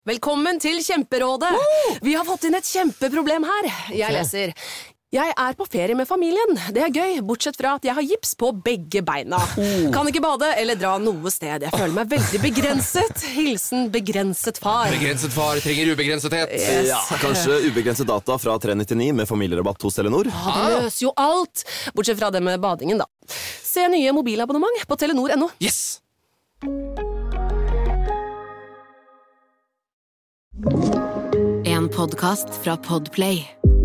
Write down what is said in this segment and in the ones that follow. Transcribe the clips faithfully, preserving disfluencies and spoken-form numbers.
Velkommen til Kjemperådet. Vi har fått inn et kjempeproblem her. Jeg leser. Jeg er på ferie med familien. Det er gøy, bortsett fra at jeg har gips på begge beina. Kan ikke bade eller dra noe sted. Jeg føler meg veldig begrenset. Hilsen begrenset far. Begrenset far trenger ubegrensethet. Yes. Ja, kanskje ubegrenset data fra tre nittionio med familierabatt hos Telenor. Ja, det løser jo alt. Bortsett fra det med badingen, da. Se nye mobilabonnement på telenor punktum no. Yes! En podcast fra Podplay.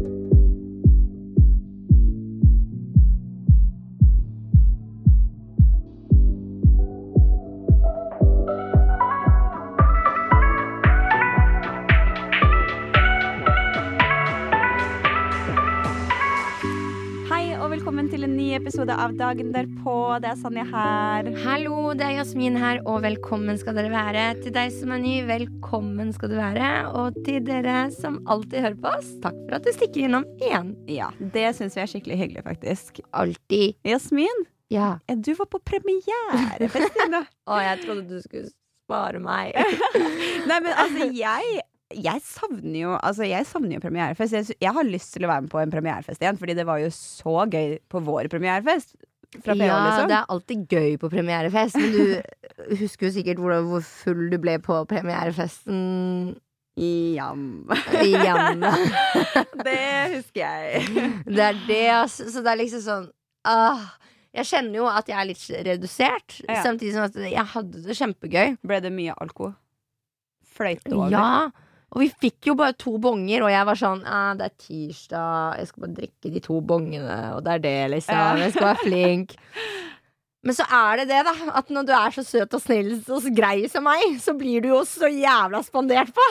Velkommen til en ny episode av Dagen derpå. Det er Sanja her. Hallo, det er Jasmin her, og velkommen skal dere være. Til deg som er ny, velkommen skal du være. Og til dere som alltid hører på oss, takk for at du stikker innom igjen. Ja, det synes vi er skikkelig hyggelig, faktisk. Alltid. Jasmin, ja. Du var på premiere. Å, jeg trodde du skulle spare meg. Nei, men altså, jeg... Jeg savner jo Altså jeg savner jo premierefest. jeg, jeg har lyst til å være med på en premierefest igjen, fordi det var jo så gøy på vår premierefest fra P H, ja, liksom. det er alltid gøy på premierefest. Men du husker jo sikkert hvor, hvor full du ble på premierefesten. Jam. Jam. Det husker jeg. Det er det, altså. Så det er liksom sånn ah, jeg kjenner jo at jeg er litt redusert, ja. Samtidig som at jeg hadde det kjempegøy. Ble det mye alko? Fløyte over? Ja. Og vi fikk jo bare to bonger, og jeg var sånn ah, det er tirsdag, jeg skal bare drikke de to bongene, og det er det, liksom. Jeg skal være flink. Men så er det det, da, at når du er så søt og snill og så grei som meg, så blir du jo så jævla spandert på.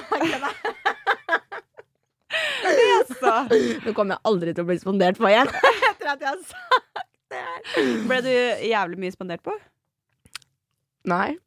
Så. Nå kommer jeg aldri til å bli spandert på igjen, etter at jeg har sagt det her. Ble du jævlig mye spandert på? Nei.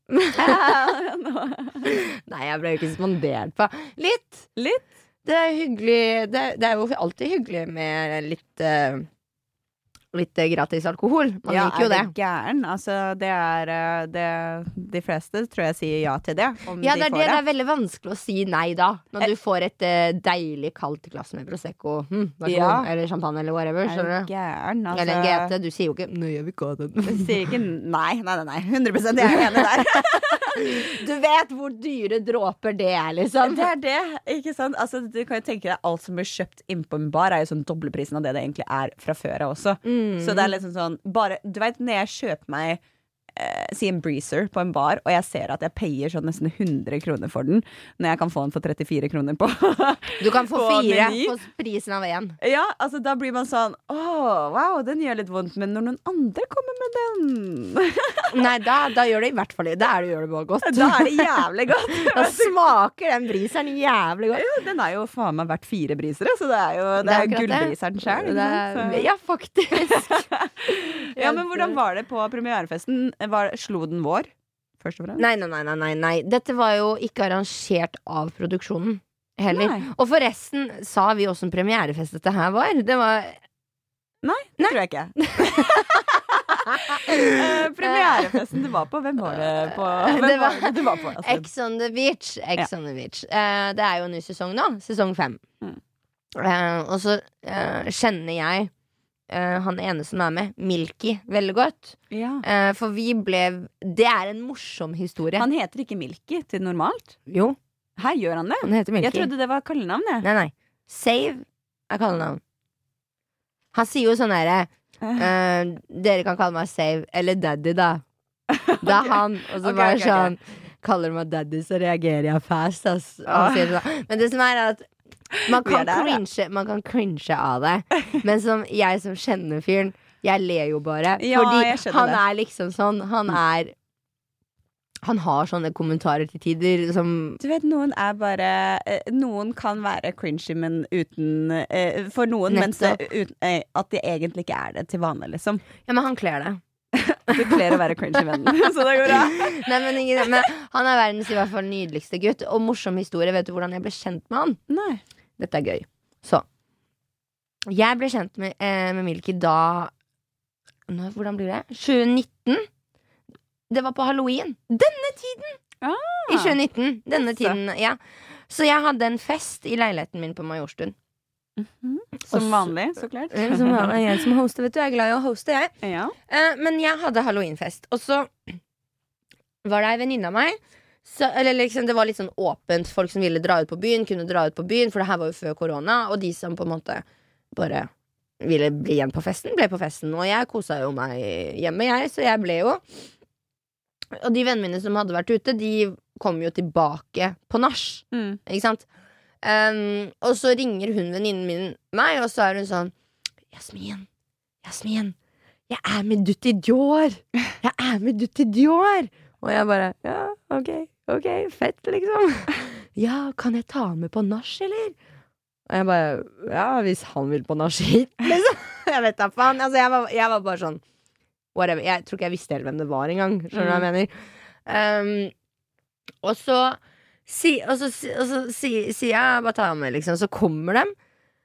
Nei, jeg ble jo ikke spandert på. Litt. Litt? Det er hyggelig. Det, det er jo alltid hyggelig med litt uh, Litt gratis alkohol. Man ja, liker jo det. Ja, er det gæren? Altså, det er det, de fleste tror jeg sier ja til det. Om ja, de det er får det. det. Det er veldig vanskelig å si nei da. Når eh. du får et uh, deilig kaldt glass med Prosecco. Hm, ja. Eller champagne eller whatever. Er det gæren? Altså... Eller en G T. Du sier jo ikke nei, jeg vil ikke ha den. Du sier ikke nei, nei, nei, nei. hundre prosent jeg er enig der. Du vet hvor dyre dråper det er, liksom. Det er det, ikke sant? Altså, du kan jo tenke deg alt som blir kjøpt inn på en bar er jo sånn dobleprisen av det det egentlig er fra før av også. Mm. Så det er liksom sånn, bare, du vet, når jeg kjøper meg eh, si en breezer på en bar, og jeg ser at jeg payer sånn nesten hundre kroner for den, når jeg kan få den for trettifire kroner på du kan få fire meny. på prisen av en. Ja, altså da blir man sånn åh, wow, den gjør litt vondt, men når noen andre kommer med den nei, da, da gjør det i hvert fall da er det, gjør det bare godt. Da er det jævlig godt. Da smaker den briseren jævlig godt. Jo, den er jo faen meg verdt fire brisere, så det er jo det, det er, er gullbriseren selv. Ja, faktisk. Ja, men hvordan var det på premierefesten? Var, slo den vår, først og fremst? Nei, nei, nei, nei, nei. Dette var jo ikke arrangert av produksjonen heller. Nei. Og forresten sa vi også en premierefest dette her var. Det var Nei, det nei. tror jeg ikke. uh, premierefesten du var på, hvem var det på? Hvem det var, var det du var på? Altså? Ex on the Beach. Ex ja. on the Beach. Uh, det er jo en ny sesong nå. Sesong fem. Mm. Uh, og så uh, kjenner jeg uh, han ene som er med, Milky, veldig godt. Ja. Uh, for vi ble Det er en morsom historie. Han heter ikke Milky til normalt? Jo. Her gjør han det? Han heter Milky. Jeg trodde det var kallenavn, jeg. Nei, nei. Save er kallenavn. Han sier jo sånn herre uh, dere kan kalle meg Save, eller Daddy, da. Det er han. Og så okay, bare okay, sånn okay. Kaller du meg Daddy, så reagerer jeg fast, ass. Oh. Men det som er at man kan, der, cringe, man kan cringe av det. Men som jeg som kjenner fyren, jeg ler jo bare. Ja, fordi han det. er liksom sånn. Han er Han har sånne kommentarer til tider som du vet, noen er bare eh, noen kan være cringy, men uten eh, for noen, men så, uten, eh, at de egentlig ikke er det til vanlig, liksom. Ja, men han kler det. Du kler å være cringy vennen. Så det går bra. Nei, men, ingen, men han er verdens i hvert fall nydeligste gutt. Og morsom historie. Vet du hvordan jeg ble kjent med han? Nei. Dette er gøy. Så jeg ble kjent med, eh, med Milky da nå, hvordan blir det? tjue nitten. Det var på Halloween. Denne tiden! Ah, I tjue nitten. Denne tiden, ja. Så jeg hadde en fest i leiligheten min på Majorstuen. Mm-hmm. Som vanlig, så klart. Som vanlig, jeg som hoster, vet du. Jeg er glad i å hoste, jeg. Ja. Uh, men jeg hadde halloweenfest. Og så var det ei venninne av meg. Så, eller liksom, det var litt sånn åpent. Folk som ville dra ut på byen, kunne dra ut på byen. For det her var jo før korona. Og de som på en måte bare ville bli igjen på festen, ble på festen. Og jeg kosa jo meg hjemme, jeg. Så jeg ble jo. Og de vennene mine som hadde vært ute, de kom jo tilbake på nach. Mm. Ikke sant? Um, og så ringer hun venninnen min meg, og så er hun sånn Jasmin, Jasmin, jeg er med Dutti Dior. Jeg er med Dutti Dior. Og jeg bare, ja, ok, ok, fett liksom. Ja, kan jeg ta med på nach, eller? Og jeg bare, ja, hvis han vil på nach hit, liksom. Jeg vet da faen, altså jeg var, jeg var bare sånn whatever, jeg tror ikke jeg visste helt hvem det var engang. Skjønner du hva jeg mener? Um, og så si, Og så, og så sier si jeg bare ta med, liksom. Så kommer dem.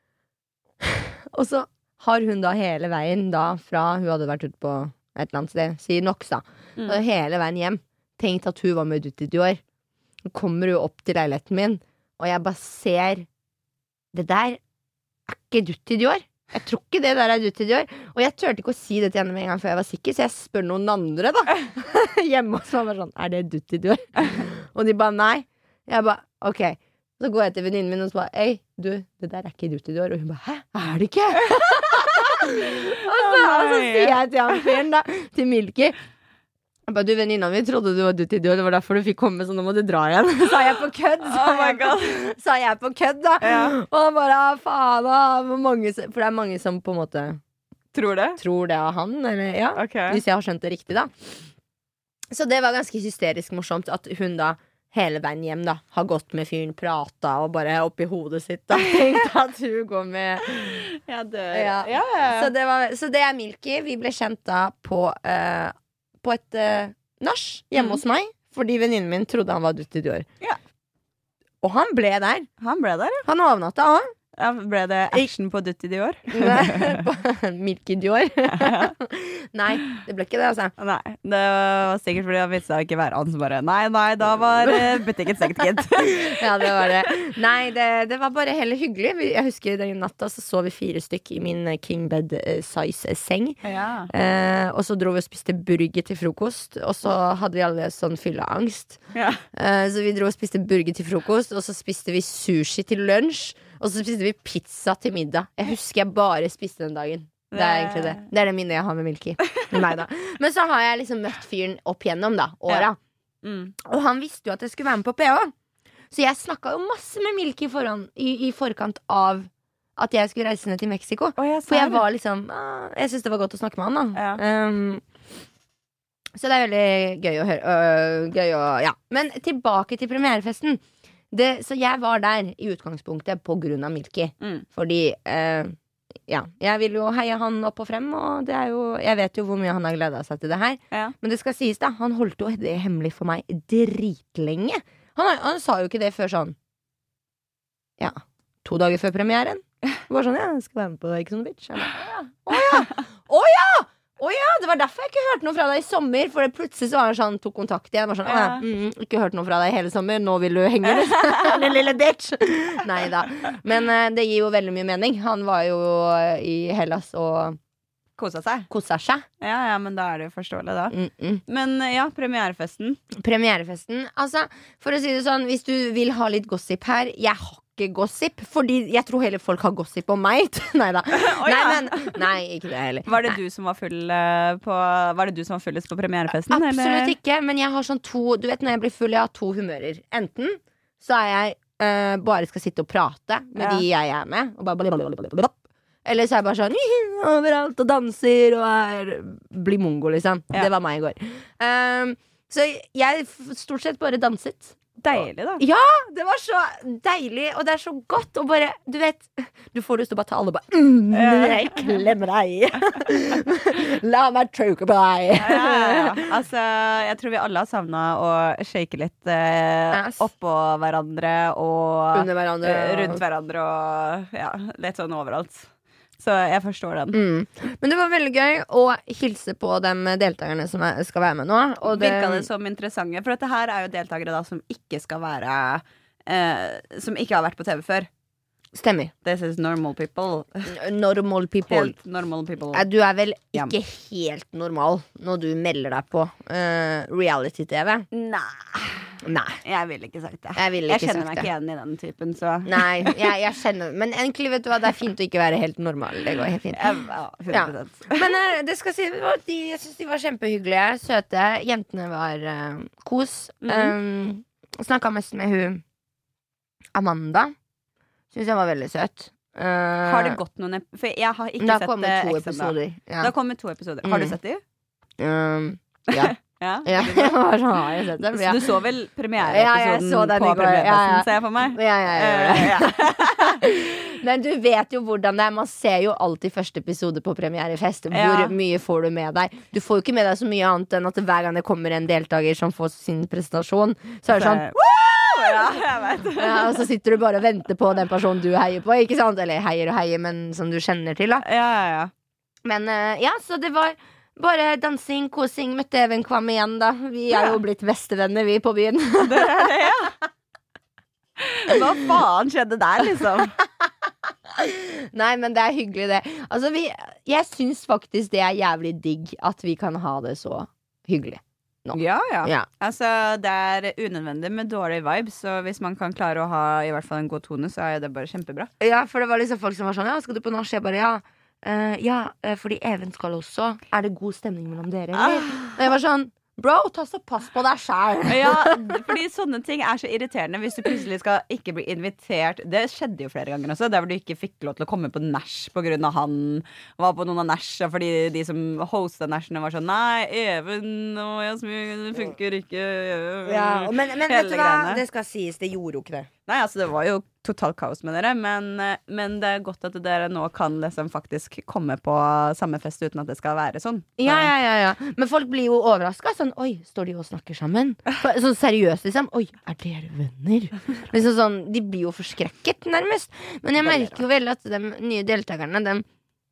Og så har hun da hele veien da fra hun hadde vært ute på et eller annet sted, sier Nox da, mm. og hele veien hjem tenkt at hun var med Dutti Dior. Så kommer hun opp til leiligheten min, og jeg bare ser det der er ikke Dutti Dior. Jeg tror ikke det der er Dutti Dior. Og jeg turte ikke å si det til henne med en gang før jeg var sikker, så jeg spør noen andre da hjemme hos meg, sånn, er det Dutti Dior? Og de bare nei. Jeg bare, ok. Så går jeg til venninnen min og så bare, ei, du, det der er ikke Dutti Dior. Og hun bare, hæ? Er det ikke? og, så, og så sier jeg til han fyren da, til Milky, jeg bare, du venninna mi trodde du var Dutti Dior, det var derfor du fikk komme, så nå må du dra igjen. Sa jeg på kødd, sa, oh jeg, på, sa jeg på kødd da. Ja. Og han bare, faen da, mange, for det er mange som på en måte tror det, tror det er han, eller ja, okay. Hvis jeg har skjønt det riktig da. Så det var ganske hysterisk morsomt at hun da hele veien hjem da har gått med fyren, prata og bare oppi hodet sitt da, tenkt at hun går med ja, det, ja. Ja, ja. Så, det var, så det er Milky. Vi ble kjent da på uh, på et uh, nach hjemme mm. hos meg, fordi venninnen min trodde han var Dutti Dior. Ja. Og han ble der. Han ble der, ja. Han overnatta også. Ja, ble det action på Dutti Dior? Nei, Milky Dior. Nei, det ble ikke det, altså. Nei, det var sikkert fordi han visste ikke være han som bare, nei, nei, da var butikken stengt, gitt. Ja, det var det. Nei, det, det var bare heller hyggelig. Jeg husker den natta så så vi fire stykk i min king bed size seng. Ja. Eh, og så dro vi og spiste burger til frokost, og så hadde vi alle sånn fylleangst. Ja. Eh, så vi dro og spiste burger til frokost, og så spiste vi sushi til lunsj. Og så spiste vi pizza til middag. Jeg husker jeg bare spiste den dagen. Det er egentlig det. Det er det minnet jeg har med Milky. Med meg da. Men så har jeg liksom møtt fyren opp gjennom da, åra. Ja. Mm. Og han visste jo at jeg skulle være med på P H. Så jeg snakket jo masse med Milky foran, i, i forkant av at jeg skulle reise ned til Mexico. Oh, jeg For jeg var liksom ah, jeg synes det var godt å snakke med han da. Ja. Um, så det er veldig gøy å høre. Øh, gøy å, ja. Men tilbake til premierefesten. Det, så jeg var der i utgangspunktet på grunn av Milky. Mm. Fordi eh, ja, jeg vil jo heie han opp og frem, og det er jo, jeg vet jo hvor mye han har gledet seg til det her. Ja. Men det skal sies da, han holdt jo det hemmelig for meg dritlenge. Han, han sa jo ikke det før sånn ja, to dager før premieren. Det var sånn, ja, jeg skal være med på Ex on the Beach. Å ja, å ja, å ja, det var derfor jeg ikke hørte noe fra deg i sommer. For det plutselig så var han sånn, tok kontakt igjen var sånn, ja. mm, ikke hørt noe fra deg hele sommer. Nå vil du henge den lille bitch. Neida, men uh, det gir jo veldig mye mening. Han var jo i Hellas og Kosa seg. Kosa seg. Ja, ja, men da er det jo forståelig da. Mm -mm. Men ja, premierefesten. Premierefesten, altså, for å si det sånn, hvis du vil ha litt gossip her, jeg har ikke gossip, fordi jeg tror hele folk har gossip om meg. Neida. Oh, ja. Nei, men, nei, ikke det heller. Var det nei. du som var full uh, på Var det du som var fullest på premierefesten? Absolutt eller? Ikke, men jeg har sånn to, du vet når jeg blir full, jeg har to humører. Enten så er jeg uh, bare skal sitte og prate med ja. de jeg er med, og bare blablabla. Eller så er jeg bare sånn overalt og danser og er, blir mongo, liksom. Ja. Det var meg i går. Um, så jeg stort sett bare danset. Deilig, da. Ja, det var så deilig, og det er så godt. Og bare, du vet, du får lyst til å bare ta alle og bare mm, jeg klemmer deg. La meg choke på deg. Ja, ja, ja. Altså, jeg tror vi alle har savnet å shake litt eh, yes. oppå hverandre og under hverandre, eh, rundt hverandre og ja, litt sånn overalt. Så jeg forstår den. Mm. Men det var veldig gøy å hilse på de deltakerne som er, skal være med nå. Og det virka det som interessante, for dette her er jo deltakere da som ikke skal være eh, som ikke har vært på T V før. Stemmer. This is normal people. Normal people. Helt normal people. Eh, Du er vel Ja. ikke helt normal når du melder deg på eh, reality-T V? Nei, Nei. jeg ville ikke sagt det. Jeg ville Jeg ikke kjenner sagt meg det. ikke igjen i den typen, så Nei, jeg, jeg kjenner Men egentlig, vet du hva, det er fint å ikke være helt normal. Det går helt fint. Jeg- ja, hundre prosent. Men eh, det skal si, det var, de, jeg synes de var kjempehyggelige, søte. Jentene var eh, kos. Mhm. um, Snakka mest med hun Amanda. Syns jeg var veldig søt. Uh, Har det gått noen ep- For jeg har ikke Det har sett kommet eh, to X ennå. episoder. Det Ja. har kommet to episoder. Har du Mm. sett de? Um, ja. Ja. ja. Har jeg sett dem? Så Ja. du så vel Ja, jeg premiereepisoden så den på i går. Ja, premierefesten, ja. ser jeg for meg? Ja, jeg gjør det. Eh, ja. Men du vet jo hvordan det er. Man ser jo alltid første episode på premierefest. Hvor Ja. mye får du med deg? Du får jo ikke med deg så mye annet enn at hver gang det kommer en deltaker som får sin presentasjon, så er det sånn Ja, jeg vet. ja, og så sitter du bare og venter på den personen du heier på. Ikke sant? Eller heier og heier, men som du kjenner til. Da. Ja, ja, ja. Men eh, ja, så det var bare dansing, kosing. Møtte Even Kvam igjen, da. Vi er Ja. jo blitt bestevenner, vi, på byen. Det er det, ja. Hva faen skjedde der, liksom? Nei, men det er hyggelig, det. Altså, vi, jeg syns faktisk det er jævlig digg at vi kan ha det så hyggelig. Nå. Ja, ja. Ja. Altså, det er unødvendig med dårlig vibe, så hvis man kan klare å ha i hvert fall en god tone, så er det bare kjempebra. Ja, for det var liksom folk som var sånn Ja, skal du på nach? Jeg bare ja. eh, ja, eh, fordi Even skal også. Er det god stemning mellom dere, eller? Og jeg var sånn Bro, ta så pass på deg sjæl. Ja, fordi sånne ting er så irriterende hvis du plutselig skal ikke bli invitert. Det skjedde jo flere ganger også, der hvor du ikke fikk lov til å komme på nach på grunn av han var på noen av nachene, fordi de som hosta nachene var sånn Nei, Even og Jasmin, det funker ikke. Ja, men, men Hele vet du hva? greiene. Det skal sies, det gjorde jo ikke det. Nei, altså det var jo totalt kaos med dere, men, men det er godt at dere nå kan liksom faktisk komme på samme fest uten at det skal være sånn. Ja, ja, ja, ja. Men folk blir jo overraska. Sånn, oi, står de og snakker sammen? For- Sånn seriøst, liksom. Oi, er dere venner? Liksom sånn, de blir jo forskrekket, nærmest. Men jeg merker jo veldig at de nye deltakerne De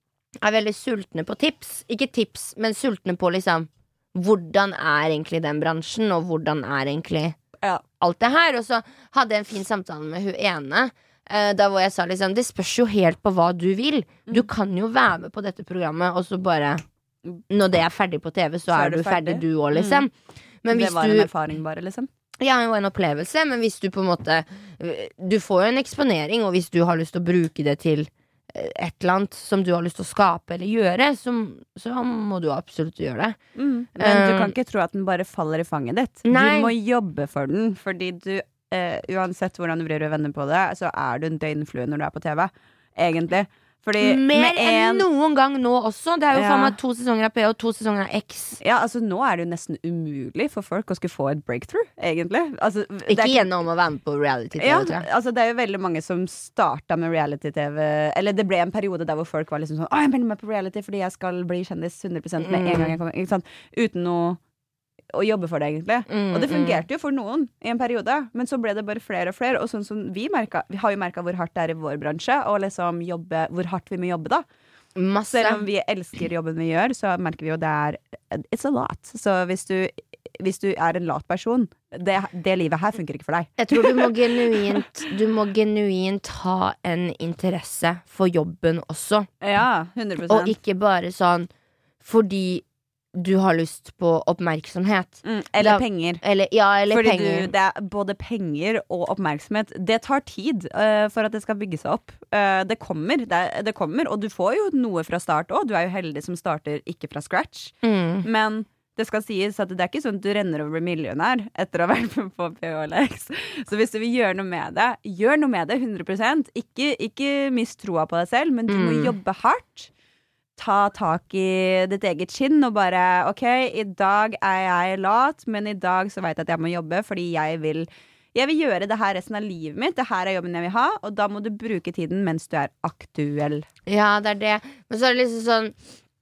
er veldig sultne på tips. Ikke tips, men sultne på liksom hvordan er egentlig den bransjen, og hvordan er egentlig Ja. alt det her. Og så hadde jeg en fin samtale med hun ene, eh, da hvor jeg sa liksom det spørs jo helt på hva du vil. Du kan jo være med på dette programmet, og så bare når det er ferdig på T V, så, er, du ferdig, du òg, liksom. Men Det hvis var du en erfaring bare, liksom. Ja, jo en opplevelse, men hvis du på en måte Du får jo en eksponering, og hvis du har lyst til å bruke det til eh, et eller annet som du har lyst til å skape eller gjøre, så, så må du absolutt gjøre det. Men du Um, kan ikke tro at den bare faller i fanget ditt. Nei. Du må jobbe for den, fordi du eh, uansett hvordan du vrir og vender på det, så er du en døgnflue når du er på T V. Egentlig. Fordi Mer med enn en noen gang nå også. Det er jo Ja. faen meg to sesonger av P og to sesonger av X. Ja, altså nå er det jo nesten umulig for folk å skulle få et breakthrough, egentlig. Altså, det Ikke er gjennom å være med på reality-T V, Ja, tror jeg. altså det er jo veldig mange som starta med reality-T V. Eller det ble en periode der hvor folk var liksom sånn Å, jeg melder meg på reality fordi jeg skal bli kjendis hundre prosent med en gang jeg kommer. Ikke sant? Uten å, å jobbe for det, egentlig. Mm, Og det fungerte jo for noen i en periode, men så ble det bare flere og flere. Og sånn som vi merka, vi har jo merka hvor hardt det er i vår bransje, og liksom jobbe, hvor hardt vi må jobbe, da. Masse. Selv om vi elsker jobben vi gjør, så merker vi jo det er It's a lot. Så hvis du, hvis du er en lat person, det, det livet her funker ikke for deg. Jeg tror du må genuint Du må genuint ha en interesse for jobben også. Ja, hundre Og prosent. ikke bare sånn fordi du har lyst på oppmerksomhet. Mm, eller Da- penger. Eller, ja, eller Fordi penger. Du, det er både penger og oppmerksomhet. Det tar tid eh, for at det skal bygge seg opp. Eh, det, kommer, det, er- det kommer, og du får jo noe fra start òg. Du er jo heldig som starter ikke fra scratch. Mm. Men det skal sies at det er ikke sånn at du renner over millionær etter å ha vært med på P O L X. Så hvis du vil gjøre noe med det, gjør noe med det hundre prosent. Ikke, ikke mist troa på deg selv, men du må Mm. jobbe hardt. Ta tak i ditt eget skinn og bare OK, i dag er jeg lat, men i dag så vet jeg at jeg må jobbe fordi jeg vil Jeg vil gjøre det her resten av livet mitt. Det her er jobben jeg vil ha, og da må du bruke tiden mens du er aktuell. Ja, det er det. Men så er det liksom sånn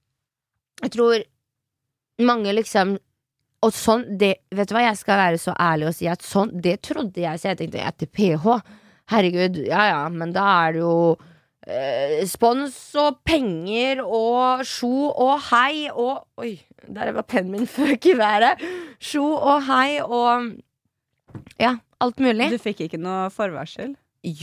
Jeg tror mange liksom Og sånn det, vet du hva, jeg skal være så ærlig og si at sånn, det trodde jeg. Så jeg tenkte etter P H. Herregud, ja ja, men da er det jo eh, spons og penger og sjo og hei og Oi, der var pennen min føk i været. Sjo og hei og ja, alt mulig. Du fikk ikke noe forvarsel?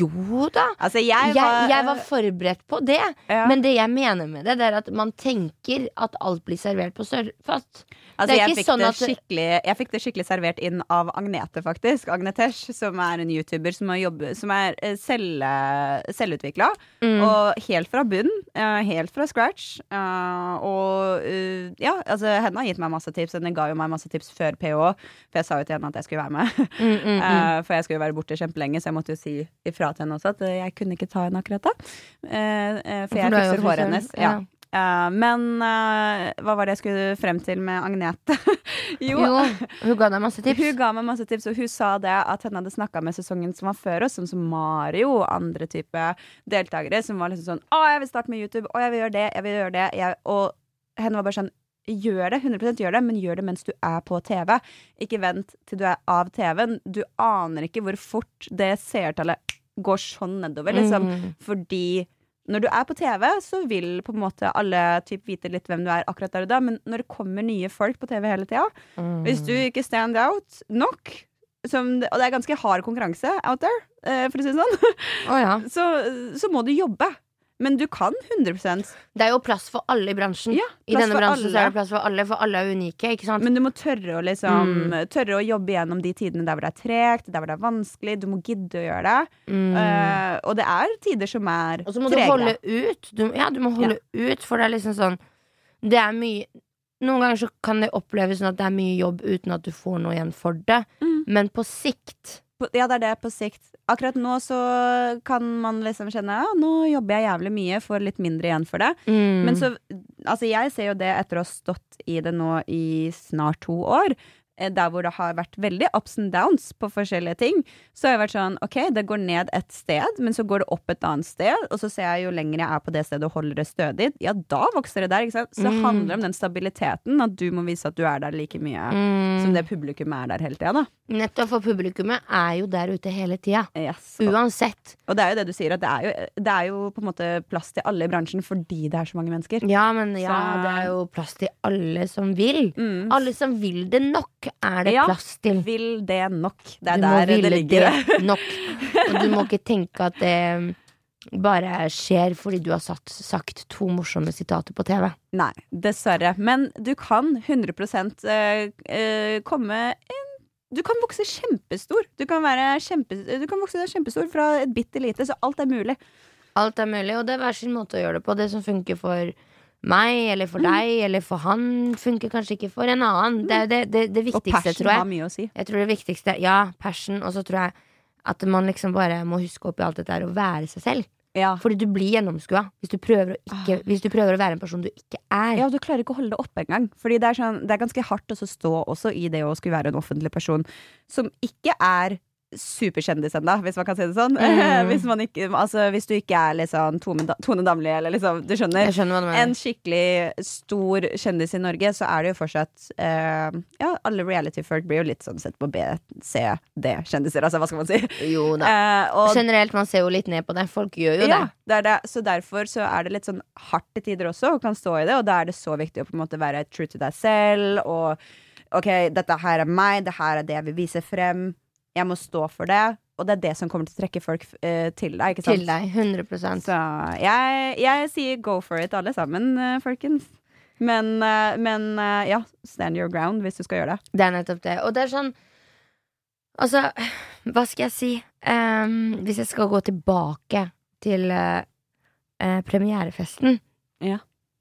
Jo da. Altså, jeg, Jeg, var, jeg var forberedt på det. ja. Men det jeg mener med det, det er at man tenker at alt blir servert på sørfat. Altså, det er jeg, ikke fikk sånn det at det- skikkelig, jeg fikk det skikkelig servert inn av Agnete, faktisk. Agnetesh, som er en YouTuber som, har jobbet, som er eh, selv, selvutvikla. Mm. Og helt fra bunn. eh, Helt fra scratch. eh, Og eh, ja, altså, henne har gitt meg masse tips. Henne ga jo meg masse tips før P H. For jeg sa jo til henne at jeg skulle være med. Mm, mm, mm. Eh, For jeg skulle jo være borte kjempelenge, så jeg måtte jo si ifra til henne også at eh, jeg kunne ikke ta henne akkurat da. Eh, eh, For jeg du er jo fikser håret frisør. hennes. Ja. Ja. Eh, men eh, hva var det jeg skulle frem til med Agnete? jo, Jo, hun ga deg masse tips. hun ga meg masse tips, og hun sa det at hun hadde snakka med sesongen som var før oss, som, som Mario og andre type deltakere, som var liksom sånn 'Å, jeg vil starte med YouTube. Å, jeg vil gjøre det. Jeg vil gjøre det.' Jeg, og henne var bare sånn 'Gjør det. hundre prosent gjør det, men gjør det mens du er på T V. Ikke vent til du er av T V-en. Du aner ikke hvor fort det seertallet går sånn nedover, liksom. Mm. Fordi når du er på T V, så vil på en måte alle typ vite litt hvem du er akkurat der og da, men når det kommer nye folk på T V hele tida, Mm. hvis du ikke stand out nok, som, og det er ganske hard konkurranse out there, eh, for å si det sånn, Å ja. så, så må du jobbe. Men du kan hundre prosent. Det er jo plass for alle i bransjen. Ja, I plass denne for bransjen så alle. er det plass for alle, for alle er unike, ikke sant? Men du må tørre å liksom Mm. Tørre å jobbe gjennom de tidene der hvor det er tregt, der hvor det er vanskelig. Du må gidde å gjøre det. Mm. Eh, og det er tider som er Og så må du tregere. holde ut. Du, ja, du må holde ut, for det er liksom sånn Det er mye Noen ganger så kan det oppleves sånn at det er mye jobb uten at du får noe igjen for det. Mm. Men på sikt På- Ja, det er det på sikt. Akkurat nå så kan man liksom kjenne ja, nå jobber jeg jævlig mye, får litt mindre igjen for det. mm. Men så, altså jeg ser jo det etter å ha stått i det nå i snart to år, eh, der hvor det har vært veldig ups and downs på forskjellige ting, så har jeg vært sånn, ok, det går ned et sted, men så går det opp et annet sted, og så ser jeg jo lenger jeg er på det stedet og holder det stødig, ja, da vokser det der, ikke sant? Så det Mm. handler om den stabiliteten, at du må vise at du er der like mye mm. som det publikum er der hele tida, da. Nettopp, for publikummet er jo der ute hele tida. Yes. Og, Uansett. og det er jo det du sier, at det er jo, det er jo på en måte plass til alle i bransjen fordi det er så mange mennesker. Ja, men ja, Så- det er jo plass til alle som vil. Mm. Alle som vil det nok, er det Ja. plass til. Vil det nok. Det er Du må der det ville ligger. det nok. Og du må ikke tenke at det bare skjer fordi du har satt, sagt to morsomme sitater på T V. Nei, dessverre. Men du kan hundre prosent eh, eh, komme inn. Du kan vokse kjempestor. Du kan, være kjempe, du kan vokse deg kjempestor fra et bitte lite, så alt er mulig. Alt er mulig, og det er hver sin måte å gjøre det på. Det som funker for meg, eller for deg, eller for han, funker kanskje ikke for en annen. Det er det, det, det Og viktigste, passion tror har jeg. mye å si. Jeg tror det viktigste, ja, passion, og så tror jeg at man liksom bare må huske opp i alt dette her og være seg selv. Ja. Fordi du blir gjennomskua hvis du prøver å ikke, Hvis du prøver å være en person du ikke er. Ja, du klarer ikke å holde det oppe engang. Fordi det er, sånn, det er ganske hardt å stå også i det å skulle være en offentlig person som ikke er superkjendis ennå, hvis man kan si det sånn. Mm. hvis, man ikke, altså, hvis du ikke er liksom Tone, Tone Damli, eller liksom, du skjønner. Jeg skjønner hva du mener. En skikkelig stor kjendis i Norge, så er det jo fortsatt eh, ja, alle reality-folk blir jo litt sånn sett på B, C, D-kjendiser, altså hva skal man si? Jo da. Eh, og Generelt, man ser jo litt ned på det. Folk gjør jo ja, det. det er det. Så derfor så er det litt sånn hardt til tider også, og kan stå i det, og da er det så viktig å på en måte være true to deg selv, og ok, dette her er meg, det her er det jeg vil vise frem, jeg må stå for det, og det er det som kommer til å trekke folk eh, til deg, ikke sant? Til deg. hundre prosent. Så jeg, jeg sier go for it alle sammen, eh, folkens. Men, eh, men eh, ja, stand your ground hvis du skal gjøre det. Det er nettopp det. Og det er sånn Altså, hva skal jeg si? Ehm, hvis jeg skal gå tilbake til eh, eh, premierefesten, Ja.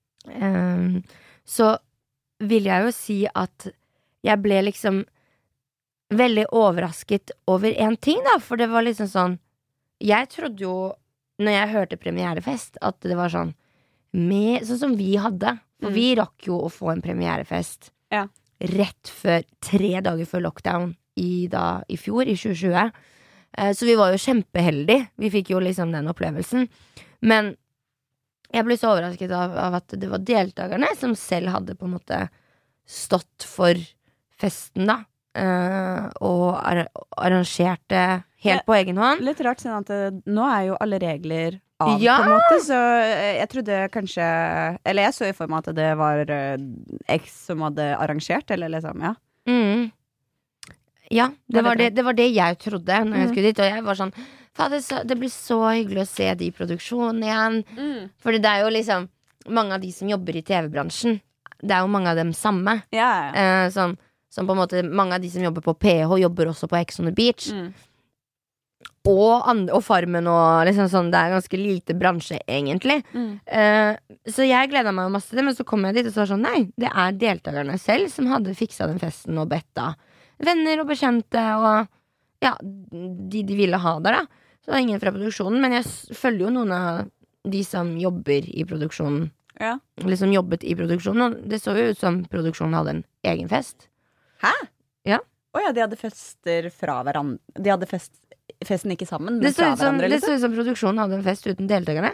ehm, så vil jeg jo si at jeg ble liksom veldig overrasket over en ting, da. For det var liksom sånn Jeg trodde jo, når jeg hørte premierefest, at det var sånn med, sånn som vi hadde. For Mm. vi rakk jo å få en premierefest Ja. rett før, tre dager før lockdown i, da, i fjor, i tjue tjue. Eh, Så vi var jo kjempeheldige. Vi fikk jo liksom den opplevelsen. Men jeg ble så overrasket av, av at det var deltakerne som selv hadde på en måte stått for festen, da. eh, og ar arrangerte helt Ja. på egen hånd. Litt rart, sånn at eh, nå er jo alle regler av, Ja! på en måte, så eh, jeg trodde kanskje Eller jeg så i for meg at det var eh, X som hadde arrangert, eller liksom, ja. Mm. Ja, det var det, det var det jeg trodde når jeg Mm. skulle dit. Og jeg var sånn Fader, så- det blir så hyggelig å se de i produksjonen igjen. Mm. Fordi det er jo liksom mange av de som jobber i T V-bransjen. Det er jo mange av dem samme. Ja, ja. Eh, som, som på en måte Mange av de som jobber på P H, jobber også på Ex on the Beach. Mm. Og, and, og Farmen og liksom sånn. Det er ganske lite bransje, egentlig. Mm. Eh, så jeg gleda meg jo masse til det, men så kom jeg dit og så var det sånn nei, det er deltakerne selv som hadde fiksa den festen og bedt da venner og bekjente og ja, de de ville ha der, da. Så det var ingen fra produksjonen, men jeg s- følger jo noen av de som jobber i produksjonen. Ja. Liksom jobbet i produksjonen, og det så jo ut som produksjonen hadde en egen fest. Hæ? Ja. Å ja, de hadde fester fra hverandre. De hadde fest, festen ikke sammen, Det men så fra ut som, hverandre, det så liksom. ut som produksjonen hadde en fest uten deltakerne.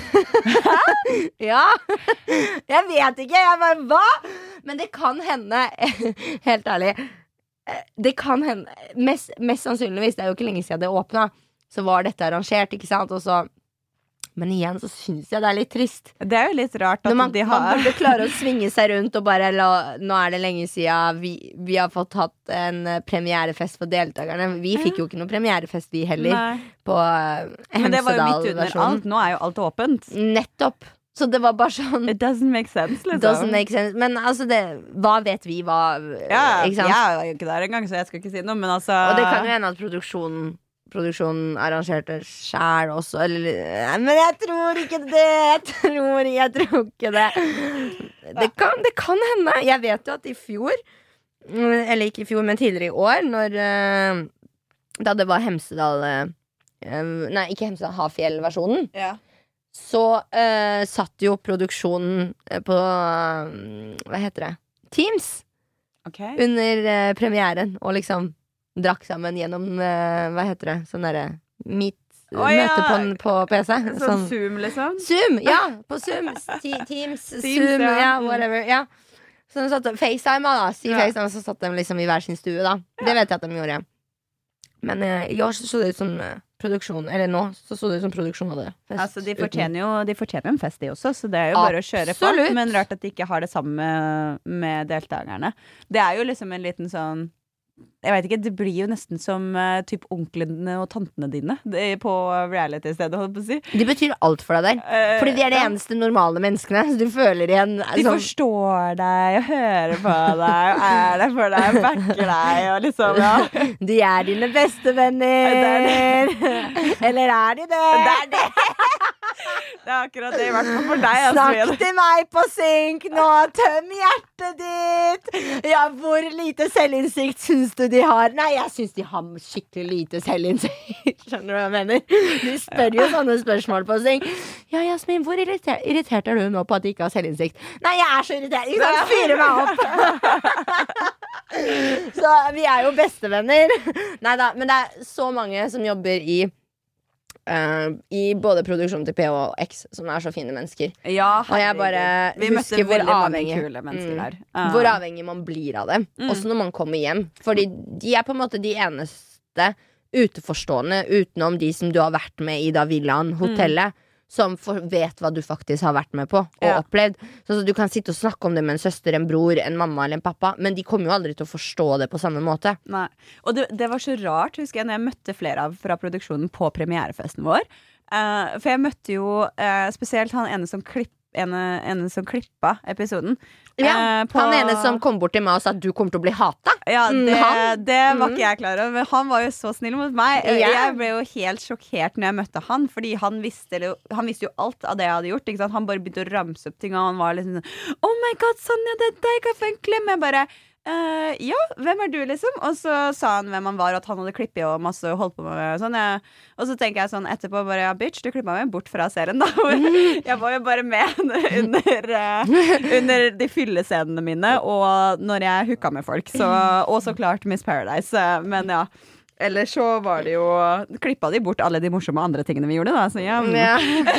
Ja. Jeg vet ikke. Jeg bare hva? Men det kan hende, helt ærlig det kan hende mest, mest sannsynligvis, det er jo ikke lenge siden det åpnet, så var dette arrangert, ikke sant? Og så, men igjen så synes jeg det er litt trist. Det er jo litt rart at Når man, de man har burde klare å svinge seg rundt og bare la, nå er det lenge siden vi, vi har fått hatt en eh, premierefest for deltakerne. Vi fikk jo ikke noen premierefest vi heller Nei. på uh, Men det var jo midt under Hemsedal-versjonen. alt. Nå er jo alt åpent. Nettopp. Så det var bare sånn It doesn't make sense, liksom. Doesn't make sense. Men altså, det, hva vet vi? Hva, Ja, ikke sant? jeg er jo ikke der engang, så jeg skal ikke si noe, men altså Og det kan jo hende at produksjonen Produksjonen arrangerte sjæl også, eller men jeg tror ikke det! Jeg tror, jeg tror ikke det. Det kan, det kan hende. Jeg vet jo at i fjor, eller ikke i fjor, men tidligere i år, når eh, da det var Hemsedal eh, Nei, ikke Hemsedal, Hafjell-versjonen, ja. så eh, satt jo produksjonen eh, på eh, hva heter det? Teams Okay. under eh, premieren og liksom drakk sammen gjennom eh, hva heter det? Sånn derre meet Å, ja. møte på, på P C. Sånn Zoom, liksom? Zoom, ja! På Zoom. Ti, teams, Zoom, ja. ja, whatever. Ja. Så de satt FaceTime, da. Si Ja. FaceTime, så satt de liksom i hver sin stue, da. Det vet jeg at de gjorde. Men eh, i år så så det ut som eh, produksjon Eller nå så så det ut som produksjon hadde fest. Altså, de uten- fortjener jo de fortjener en fest, de også, så det er jo bare å kjøre på. Absolutt. Men rart at de ikke har det samme med, med deltakerne. Det er jo liksom en liten sånn Jeg vet ikke, det blir jo nesten som uh, typ onklene og tantene dine det, er på reality-stedet, holdt på å si. De betyr alt for deg der. Eh, Fordi de er de ja. eneste normale menneskene. Så du føler igjen De sånn, forstår deg og hører på deg og er der for deg og backer deg og liksom, ja. De er dine beste venner. Eller er de det? Det er det! Det er akkurat det, i hvert fall for deg. Snakk Altså. til meg på synk nå, tøm hjertet ditt. Ja, hvor lite selvinnsikt syns du de har? Nei, jeg syns de har skikkelig lite selvinnsikt. Skjønner du hva jeg mener? De spør jo sånne spørsmål på synk. Ja, Jasmin, hvor irriter irritert er du nå på at de ikke har selvinnsikt? Nei, jeg er så irritert. Ikke sant? Fyrer meg opp. Så vi er jo bestevenner. Neida, men det er så mange som jobber i Uh, i både produksjonen til P H og X, som er så fine mennesker. Ja, Og jeg bare Vi møtte husker hvor veldig mange avhengig kule mennesker Mm. der. Uh. Hvor avhengig man blir av det. Mm. Også når man kommer hjem. Fordi de er på en måte de eneste utenforstående utenom de som du har vært med i da villaen, hotellet, som for, vet hva du faktisk har vært med på og Ja. opplevd. Så, så du kan sitte og snakke om det med en søster, en bror, en mamma eller en pappa, men de kommer jo aldri til å forstå det på samme måte. Nei. Og det, det var så rart, husker jeg, når jeg møtte flere av fra produksjonen på premierefesten vår. Eh, for jeg møtte jo eh, spesielt han ene som, klipp, ene, ene som klippa episoden. Ja, Eh, på- Han ene som kom bort til meg og sa at du kommer til å bli hata. Ja, Mm, det, han- det var mm. ikke jeg klar over. Men han var jo så snill mot meg. Ja. Jeg ble jo helt sjokkert når jeg møtte han, fordi han visste, eller, han visste jo alt av det jeg hadde gjort. Ikke sant? Han bare begynte å ramse opp ting, og han var liksom sånn Oh my god, Sonja, det er deg, kan jeg få en klem? Jeg bare «Eh, ja, hvem er du, liksom? Og så sa han hvem han var, og at han hadde klippet og masse og holdt på med sånn. Jeg, og så tenker jeg sånn etterpå bare ja, bitch, du klippa meg bort fra serien, da. Jeg var jo bare med under, uh, under de fyllescenene mine, og når jeg hooka med folk. Så, og så klart Miss Paradise. uh, Men ja. Eller så var det jo klippa de bort alle de morsomme andre tingene vi gjorde, da. Så ja. Ja.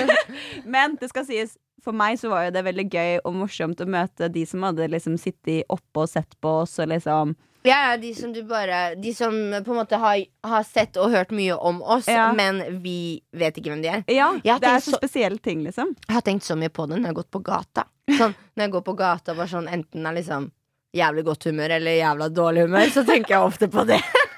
Men det skal sies, for meg så var jo det veldig gøy og morsomt å møte de som hadde liksom sittet oppe og sett på oss og liksom Ja, ja, de som du bare De som på en måte har, har sett og hørt mye om oss, Ja. men vi vet ikke hvem de er. Ja, Jeg har det er tenkt så så- spesiell ting, liksom. Jeg har tenkt så mye på det når jeg har gått på gata. Sånn, når jeg går på gata og bare sånn enten er liksom jævlig godt humør eller jævla dårlig humør, så tenker jeg ofte på det.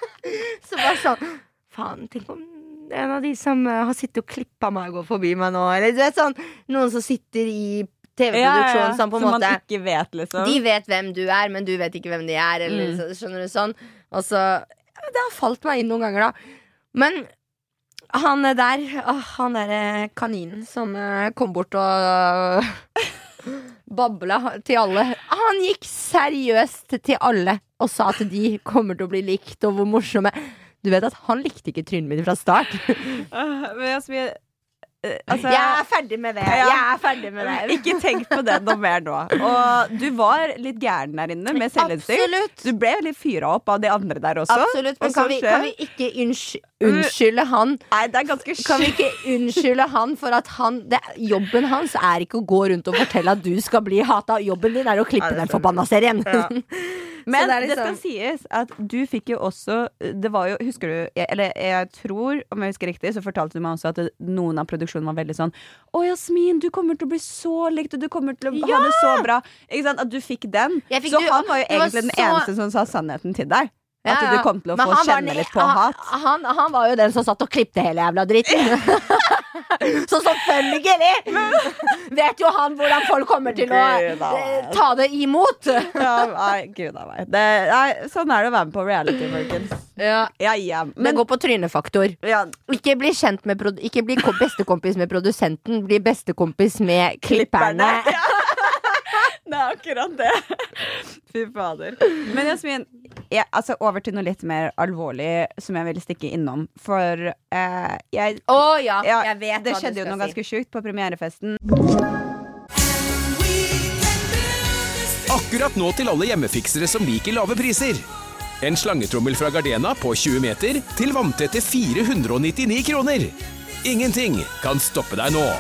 bare sånn, faen, tenk om en av de som uh, har sittet og klippet meg går forbi meg nå, eller du vet sånn, noen som sitter i tv-produksjon ja, ja, som på en måte man ikke vet, liksom. De vet hvem du er, men du vet ikke hvem de er eller, mm. så, skjønner du sånn og så, ja, det har falt meg inn noen ganger da men han der åh, han der kaninen som uh, kom bort og uh, babla til alle han gikk seriøst til alle og sa at de kommer til å bli likt og hvor morsomme du vet at han likte ikke trynet mitt fra start uh, men jeg Altså, jeg er ferdig med det. Ja. Jeg er ferdig med det. Ikke tenk på det noe mer nå. Og du var litt gæren der inne med selvinnsikt. Du ble litt fyret opp av de andre der også. Absolutt, men kan vi, kan vi ikke unnsky, unnskylde han? Nei, det er ganske sjukt. Kan vi ikke unnskylde han for at han det, jobben hans er ikke å gå rundt og fortelle at du skal bli hatet. Jobben din er å klippe den forbanna serien. Ja. Men det, liksom... det skal sies at du fikk jo også det var jo, husker du, eller jeg tror, om jeg husker riktig, så fortalte du meg også at det, noen av produksjonen var veldig sånn Å Jasmin, du kommer til å bli så likt og du kommer til å ja! ha det så bra Ikke sant, at du fikk den fikk Så du, han var jo egentlig var den så... eneste som sa sannheten til deg At ja, ja. du kom til å Men få kjenne litt på han, hat han, han var jo den som satt og klippte hele jævla dritten Så selvfølgelig vet jo han hvordan folk kommer til å ta det imot ja, nei, gud av meg det, nei, sånn er det å være med på reality folkens ja. Ja, ja, men, det går på trynefaktor ja. Ikke bli kjent med Ikke bli bestekompis med produsenten Bli bestekompis med klipperne, klipperne. Ja. Det er akkurat det Fy fader Men Jasmin jeg, altså over til noe litt mer alvorlig som jeg vil stikke innom for eh, jeg, oh, ja, ja, jeg vet det skjedde jo noe si. ganske sjukt på premierefesten Akkurat nå til alle hjemmefiksere som liker lave priser En slangetrommel fra Gardena på tjue meter til vanntette fire hundre og nittini kroner Ingenting kan stoppe deg nå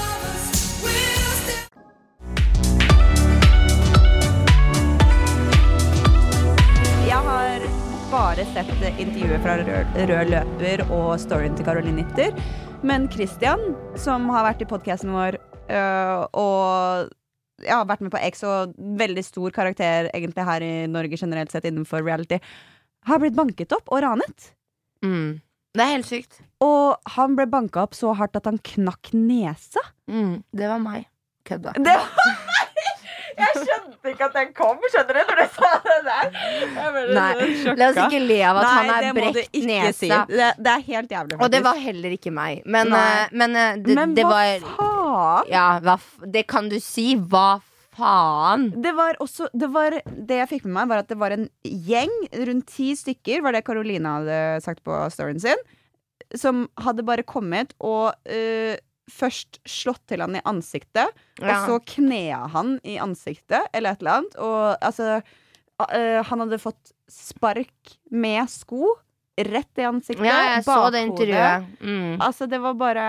bare sett intervjuet fra Rød, Rød Løper og storyen til Caroline Nitter. Men Christian, som har vært i podcasten vår øh, og ja, har vært med på X og veldig stor karakter egentlig her i Norge generelt sett innenfor reality, har blitt banket opp og ranet. Mm. Det er helt sykt. Og han ble banket opp så hardt at han knakk nesa. Mm. Det var meg. Kødda. Det var Jeg skjønte ikke at den kom, skjønner du, når du sa det der. Nei, la oss ikke le av at Nei, han er brekt nesa. Si. Det, det er helt jævlig. Og det var heller ikke meg. Men, uh, men, uh, det, men det hva var, faen? Ja, hva, det kan du si. Hva faen? Det var også, det, var, det jeg fikk med meg, var at det var en gjeng, rundt ti stykker, var det Carolina hadde sagt på storyen sin, som hadde bare kommet og... Uh, først slått til han i ansiktet ja. Og så knea han i ansiktet eller et eller annet og altså uh, han hadde fått spark med sko rett i ansiktet ja, jeg så det intervjuet mm. altså det var bare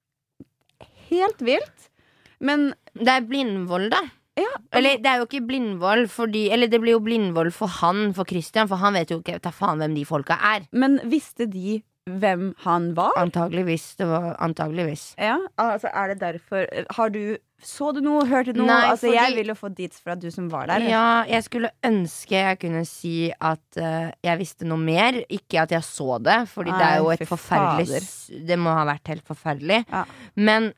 helt vilt men det er blindvold da ja. Eller det er jo ikke blindvold fordi, eller det blir jo blindvold for han for Christian, for han vet jo ikke ta faen hvem de folka er men visste de hvem han var? Antageligvis, det var antageligvis. Ja, altså er det derfor Har du, så du noe, hørte du noe? Nei, altså fordi, jeg vil jo få deets fra du som var der. Ja, jeg skulle ønske jeg kunne si at uh, jeg visste noe mer. Ikke at jeg så det, fordi Nei, det er jo et forferdelig fader. Det må ha vært helt forferdelig. Ja. Men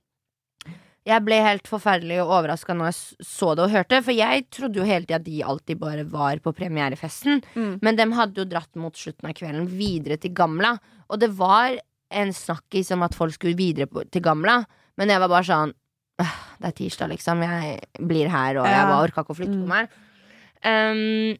jeg ble helt forferdelig og overrasket når jeg så det og hørte, for jeg trodde jo hele tiden at de alltid bare var på premierefesten, mm. men de hadde jo dratt mot slutten av kvelden videre til Gamla, og det var en snakkis om at folk skulle videre på, til Gamla, men jeg var bare sånn, det er tirsdag liksom, jeg blir her, og ja. jeg bare orket ikke å flytte mm. på meg. Um,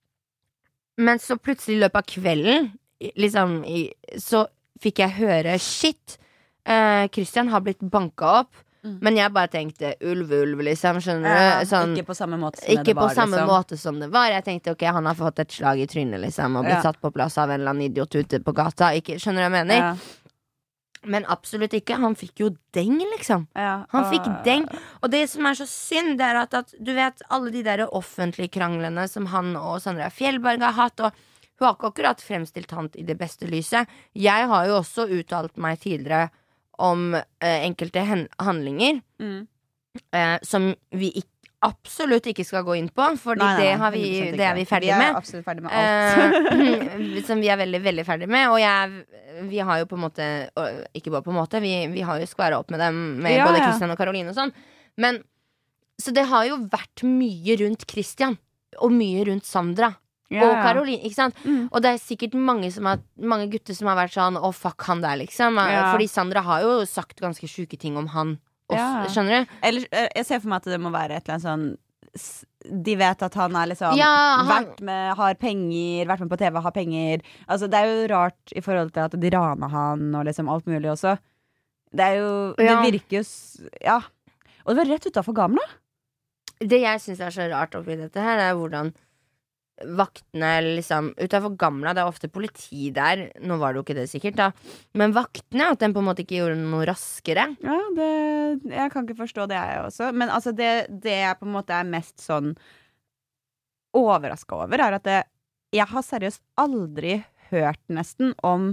men så plutselig i løpet av kvelden, liksom, så fikk jeg høre, shit, uh, Christian har blitt banket opp, Mm. Men jeg bare tenkte ulv, ulv, liksom, skjønner du? Ja, sånn, ikke på samme måte som ikke det var, på samme liksom. måte som det var. Jeg tenkte, ok, han har fått et slag i trynet, liksom, og blitt ja. satt på plass av en eller annen idiot ute på gata. Ikke, skjønner du hva jeg mener? Ja. Men absolutt ikke. Han fikk jo deng, liksom. Ja. Han fikk deng. Og det som er så synd, det er at, at du vet, alle de der offentlige kranglene som han og Sandra Fjellberg har hatt, og hun har ikke akkurat fremstilt han i det beste lyset. Jeg har jo også uttalt meg tidligere om eh, enkelte hen- handlinger mm. eh, som vi ikke absolutt ikke skal gå inn på, fordi Nei, nei, det, nei, har vi, hundre prosent det er ikke. vi ferdige Vi er med. absolutt ferdig med alt. Eh, som vi er veldig, veldig ferdige med. Og jeg, vi har jo på en måte og ikke bare på en måte, vi, vi har jo skværet opp med dem, med Ja, både ja. Christian og Caroline og sånn. Men så det har jo vært mye rundt Christian, og mye rundt Sandra. Ja, Og ja. Caroline, ikke sant? Mm. Og det er sikkert mange, som har, mange gutter som har vært sånn Å, fuck han der, liksom. Ja. Fordi Sandra har jo sagt ganske sjuke ting om han også, Ja. skjønner du? Eller, eh, jeg ser for meg at det må være et eller annet sånn s- De vet at han er liksom Ja, han- vært med, har penger, vært med på T V, har penger. Altså, det er jo rart i forhold til at de rana han og liksom alt mulig også. Det er jo Ja. Det virker jo s- Ja. Og det var rett utafor Gamla. Det jeg syns er så rart oppi dette her, er hvordan vaktene liksom utenfor Gamla, det er ofte politi der. Nå var det jo ikke det sikkert, da. Men vaktene, at de på en måte ikke gjorde noe raskere. Ja, det, jeg kan ikke forstå det, jeg også. Men altså, det, det jeg på en måte er mest sånn overraska over, er at det, jeg har seriøst aldri hørt nesten om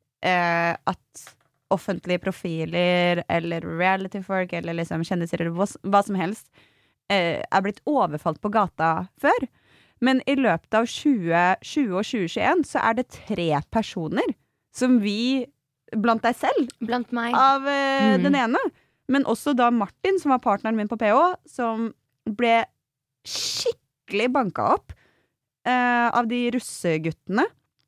eh, at offentlige profiler eller reality-folk eller liksom kjendiser eller hva, hva som helst eh, er blitt overfalt på gata før. Men i løpet av tjue tjue og tjue tjueen så er det tre personer som vi, blant deg selv, Blant meg. av eh, Mm. den ene. Men også da Martin, som var partneren min på P H, som ble skikkelig banka opp eh, av de russeguttene.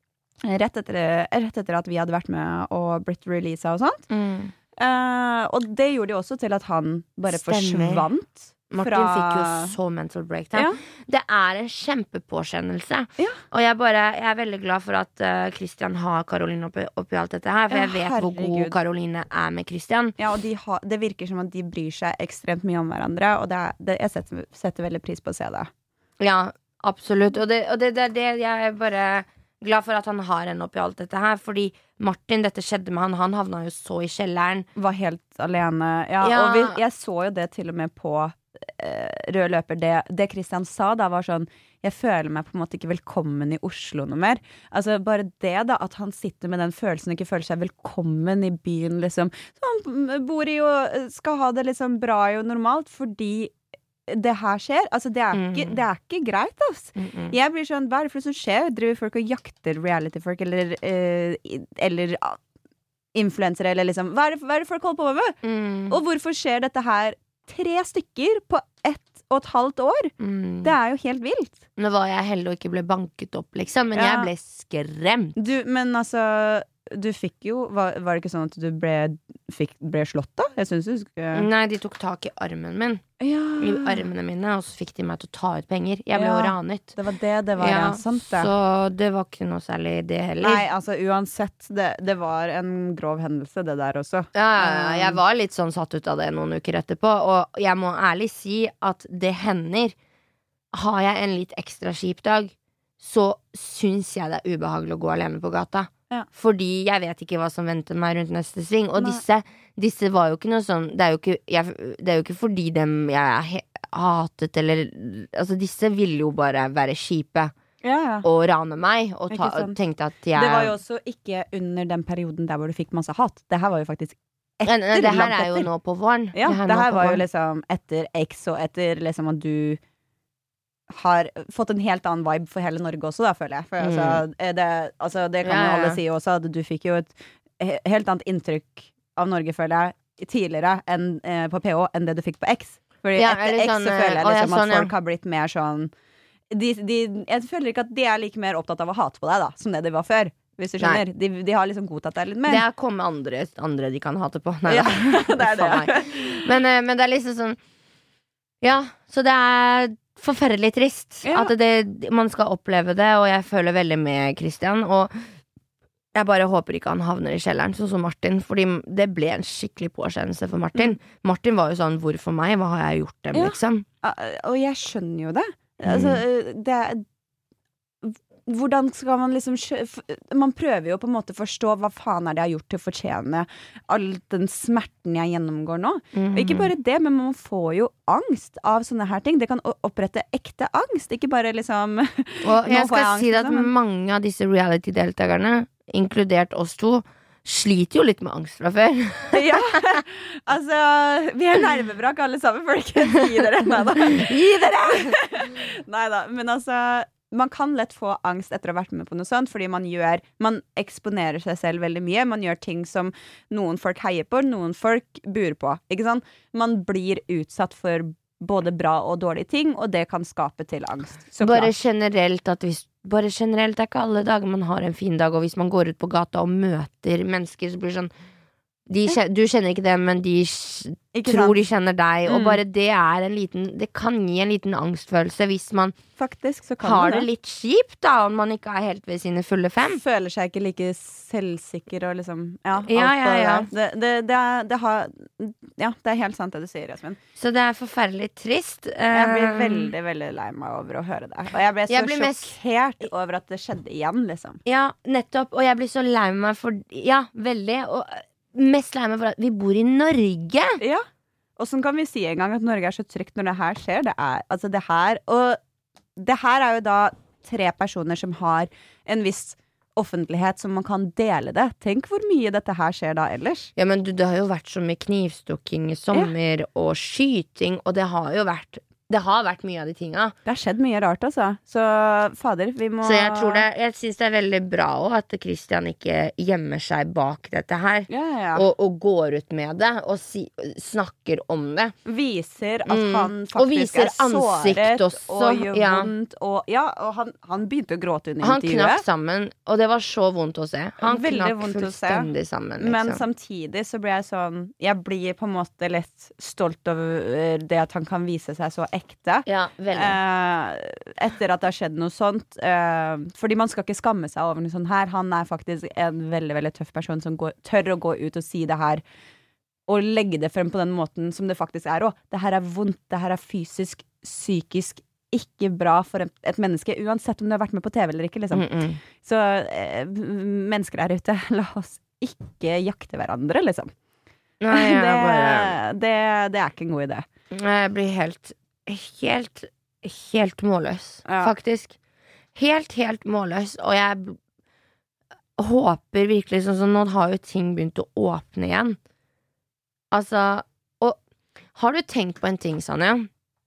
Rett etter, rett etter at vi hadde vært med og blitt releasa og sånt. Mm. Eh, og det gjorde jo også til at han bare Stemmer. forsvant. Martin fra- fikk jo så mental breakdown. Ja. Det er en kjempepåkjennelse. Ja. Og jeg, bare, jeg er veldig glad for at uh, Christian har Caroline oppi, oppi alt dette her. For Ja, jeg vet hvor god herregud. Caroline er med Christian. Ja, og de har, det virker som at de bryr seg ekstremt mye om hverandre, og det, er- det, jeg setter, setter veldig pris på å se det. Ja, absolutt. Og det, og det, det er det jeg er bare glad for at han har henne oppi alt dette her. Fordi Martin, dette skjedde med han. Han havna jo så i kjelleren. Var helt alene. Ja, Ja. og vi, jeg så jo det til og med på eh, rød løper. Det, det Christian sa da var sånn, jeg føler meg på en måte ikke velkommen i Oslo noe mer. Altså bare det da, at han sitter med den følelsen og ikke føler seg velkommen i byen, liksom. Så han bor i og skal ha det liksom bra jo normalt, fordi det her skjer. Altså det er, Mm. ikke, det er ikke greit, ass. Mm -mm. Jeg blir sånn, hva er det for det som skjer? Driver folk og jakter reality-folk, eller, eh, i- eller ah, influensere, eller liksom, hva er, det, hva er det folk holder på med? Mm. Og hvorfor skjer dette her tre stykker på ett og et halvt år? Mm. Det er jo helt vilt. Nå var jeg heldig og ikke ble banket opp, liksom. Men Ja. jeg ble skremt. Du, men altså, du fikk jo, var, var det ikke sånn at du ble, fikk, ble slått da? Jeg synes du skulle... Nei, de tok tak i armen min. I Ja, armene mine, og så fikk de meg til å ta ut penger. Jeg ble Ja. jo ranet. det var det, det var Ja, ja, sant det. så det var ikke noe særlig det heller. Nei, altså uansett, det, det var en grov hendelse det der også. Ja, ja, ja, jeg var litt sånn satt ut av det noen uker etterpå. Og jeg må ærlig si at det hender. Har jeg en litt ekstra kjip dag, så syns jeg det er ubehagelig å gå alene på gata. Ja. Fordi jeg vet ikke hva som venter meg rundt neste sving. Og Nei. disse, disse var jo ikke noe sånn Det er jo ikke, jeg, det er jo ikke fordi dem jeg er he- hatet eller Altså, disse ville jo bare være kjipe Ja, ja. og rane meg. Og, ta, Ikke sant. og tenkte at jeg Det var jo også ikke under den perioden der hvor du fikk masse hat. Det her var jo faktisk etter. Nei, nei, Det her langt er jo etter. nå på våren. Ja, det nå her på var jo våren. liksom etter X, og etter liksom at du har fått en helt annen vibe for hele Norge også, da, føler jeg. For altså, er det, altså, det kan Ja, jo ja, alle ja. si også, at du fikk jo et he- helt annet inntrykk av Norge, føler jeg, tidligere enn, eh, på P H enn det du fikk på X. Fordi Ja, etter eller X sånn, så føler jeg å, ja, liksom at sånn, ja. folk har blitt mer sånn de, de, Jeg føler ikke at de er like mer opptatt av å hate på deg, da, som det de var før. Hvis du skjønner. De, de har liksom godtatt deg litt mer. Det er kommet andre, andre de kan hate på. Nei, Ja, da. det er det. Faen meg. Men, eh, men det er liksom sånn Ja, så det er forferdelig trist Ja. at det, man skal oppleve det, og jeg føler veldig med Christian. Og jeg bare håper ikke han havner i kjelleren, sånn som Martin. Fordi det ble en skikkelig påkjennelse for Martin. Martin var jo sånn 'hvorfor meg? Hva har jeg gjort dem?' Ja. liksom. Ja, og jeg skjønner jo det. Altså, det er hvordan skal man liksom skjø- f- Man prøver jo på en måte å forstå hva faen er det jeg har gjort til å fortjene all den smerten jeg gjennomgår nå. Og ikke bare det, men man får jo angst av sånne her ting. Det kan o- opprette ekte angst, ikke bare liksom Og Nå jeg får jeg skal angst, si det at liksom, men- mange av disse reality-deltakerne, inkludert oss to, sliter jo litt med angst fra før. Ja, altså vi er nervebrak alle sammen, folkens. Gi dere, neida. Gi dere! Neida, men altså man kan lett få angst etter å ha vært med på noe sånt, fordi man gjør, man eksponerer seg selv veldig mye, man gjør ting som noen folk heier på, noen folk buer på, ikke sant? Man blir utsatt for både bra og dårlige ting, og det kan skape til angst. Så bare klart. generelt at hvis Bare generelt er ikke alle dager man har en fin dag, og hvis man går ut på gata og møter mennesker, så blir det sånn de, du kjenner ikke dem, men de ikke tror sant? de kjenner deg, og Mm. bare det er en liten det kan gi en liten angstfølelse hvis man Faktisk, så kan har man det litt kjipt da, om man ikke er helt ved sine fulle fem. Føler seg ikke like selvsikker og liksom, ja, alt Ja, ja, ja. det der. Det, det, det, er, det har, ja, det er helt sant det du sier, Jasmin. Så det er forferdelig trist. Jeg blir Um, veldig, veldig lei meg over å høre det. Og jeg ble så Jeg blir mest- sjokkert over at det skjedde igjen, liksom. Ja, nettopp, og jeg blir så lei meg for Ja, veldig, og mest lei meg for at vi bor i Norge. Ja. Og sånn kan vi si en gang at Norge er så trygt når det her skjer. Det er, altså det her, og det her er jo da tre personer som har en viss offentlighet som man kan dele det. Tenk hvor mye dette her skjer da ellers. Ja, men du, det har jo vært så mye knivstukking i sommer, og skyting, og det har jo vært Det har vært mye av de tinga. Det har skjedd mye rart, altså. Så fader, vi må Så jeg tror det Jeg synes det er veldig bra også at Christian ikke gjemmer seg bak dette her, ja, ja, ja. og, og går ut med det, og si, snakker om det. Viser at Mm. han Og faktisk viser er såret ansikt også, og gjør ja. vondt. Og, ja, og han, han begynte å gråte under Han knakk intervjuet. sammen, og det var så vondt å se. Han Veldig knakk vondt å se. fullstendig sammen, liksom. Men samtidig så blir jeg sånn Jeg blir på en måte litt stolt over det at han kan vise seg så ekte. Ja, veldig. Eh, etter at det har skjedd noe sånt. Eh, fordi man skal ikke skamme seg over noe sånt her. Han er faktisk en veldig veldig tøff person som går, tør å gå ut og si det her. Og legge det frem på den måten som det faktisk er òg. Det her er vondt. Det her er fysisk, psykisk ikke bra for et, et menneske. Uansett om du har vært med på T V eller ikke. Liksom. Mm -mm. Så eh, mennesker der ute, la oss ikke jakte hverandre, liksom. Nei, jeg, det, bare, det, det er ikke en god idé. jeg blir helt Helt Helt målløs, Ja. faktisk. Helt, helt målløs. Og jeg b- håper virkelig sånn som nå har jo ting begynt å åpne igjen. Altså Og har du tenkt på en ting, Sanja?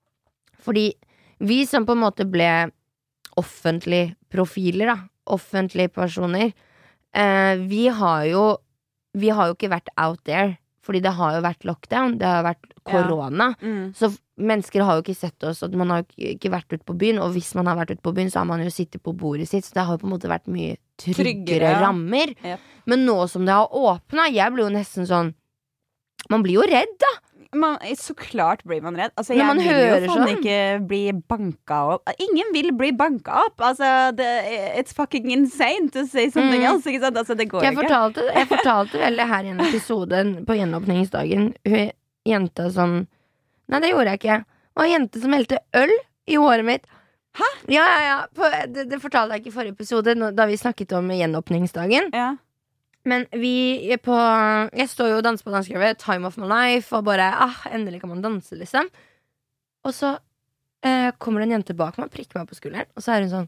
Fordi vi som på en måte ble offentlige profiler, da, offentlige personer, eh, vi har jo Vi har jo ikke vært out there, fordi det har jo vært lockdown, det har jo vært korona. Mm. Så f- mennesker har jo ikke sett oss, og man har jo ikke- ikke vært ute på byen. Og hvis man har vært ute på byen, så har man jo sittet på bordet sitt. Så det har jo på en måte vært mye tryggere, Tryggere, ja. rammer. Yep. Men nå som det har åpna, jeg blir jo nesten sånn Man blir jo redd, da. Man, så klart blir man redd. Altså, Når jeg man vil hører jo faen sånn. ikke bli banka opp. Ingen vil bli banka opp. Altså, det, it's fucking insane to say something Mm. else. Ikke sant? Altså, det går Jeg ikke. fortalte, jeg fortalte vel det her i en episode på gjenåpningsdagen. Hun jenta som Nei, det gjorde jeg ikke. Det var en jente som helte øl i håret mitt. Hæ? Ja, ja, ja. På, det, det fortalte jeg ikke i forrige episode, nå- da vi snakket om gjenåpningsdagen. Ja. Men vi er på Jeg står jo og danser på dansegulvet, time of my life, og bare ah, endelig kan man danse, liksom. Og så eh, kommer det en jente bak meg og prikker meg på skulderen, og så er hun sånn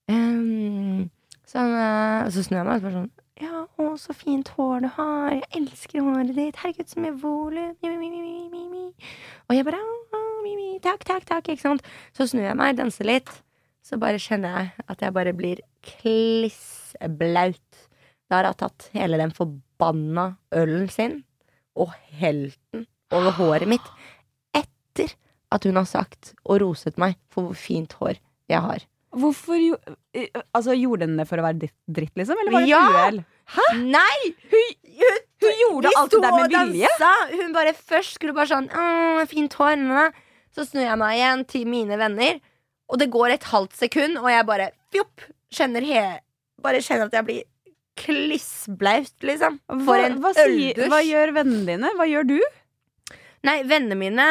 ehm, sånn eh, Og så snur jeg meg og så bare sånn Ja, å, så fint hår du har. Jeg elsker håret ditt. Herregud, så mye volum. Mi, mi, mi, mi, mi, mi. Og jeg bare ah, mi, mi. Takk, takk, takk. Ikke sant? Så snur jeg meg, danser litt. Så bare kjenner jeg at jeg bare blir klissblaut. Da har hun tatt hele den forbanna ølen sin og helt den over håret mitt etter at hun har sagt og roset meg for hvor fint hår jeg har. Hvorfor jo, eh, altså, gjorde den det for å være dritt, dritt, liksom? Eller var det Ja! et uhell? Nei! Hun, hun, Hun gjorde alt det der med vilje? Dansa. Hun bare først skulle bare sånn «Åh, fint hår. Nana». Så snur jeg meg igjen til mine venner, og det går et halvt sekund, og jeg bare fjopp, kjenner he, bare kjenner at jeg blir klissblaut, liksom. For Hva, en hva, sier, øldusj. hva gjør vennene dine? Hva gjør du? Nei, vennene mine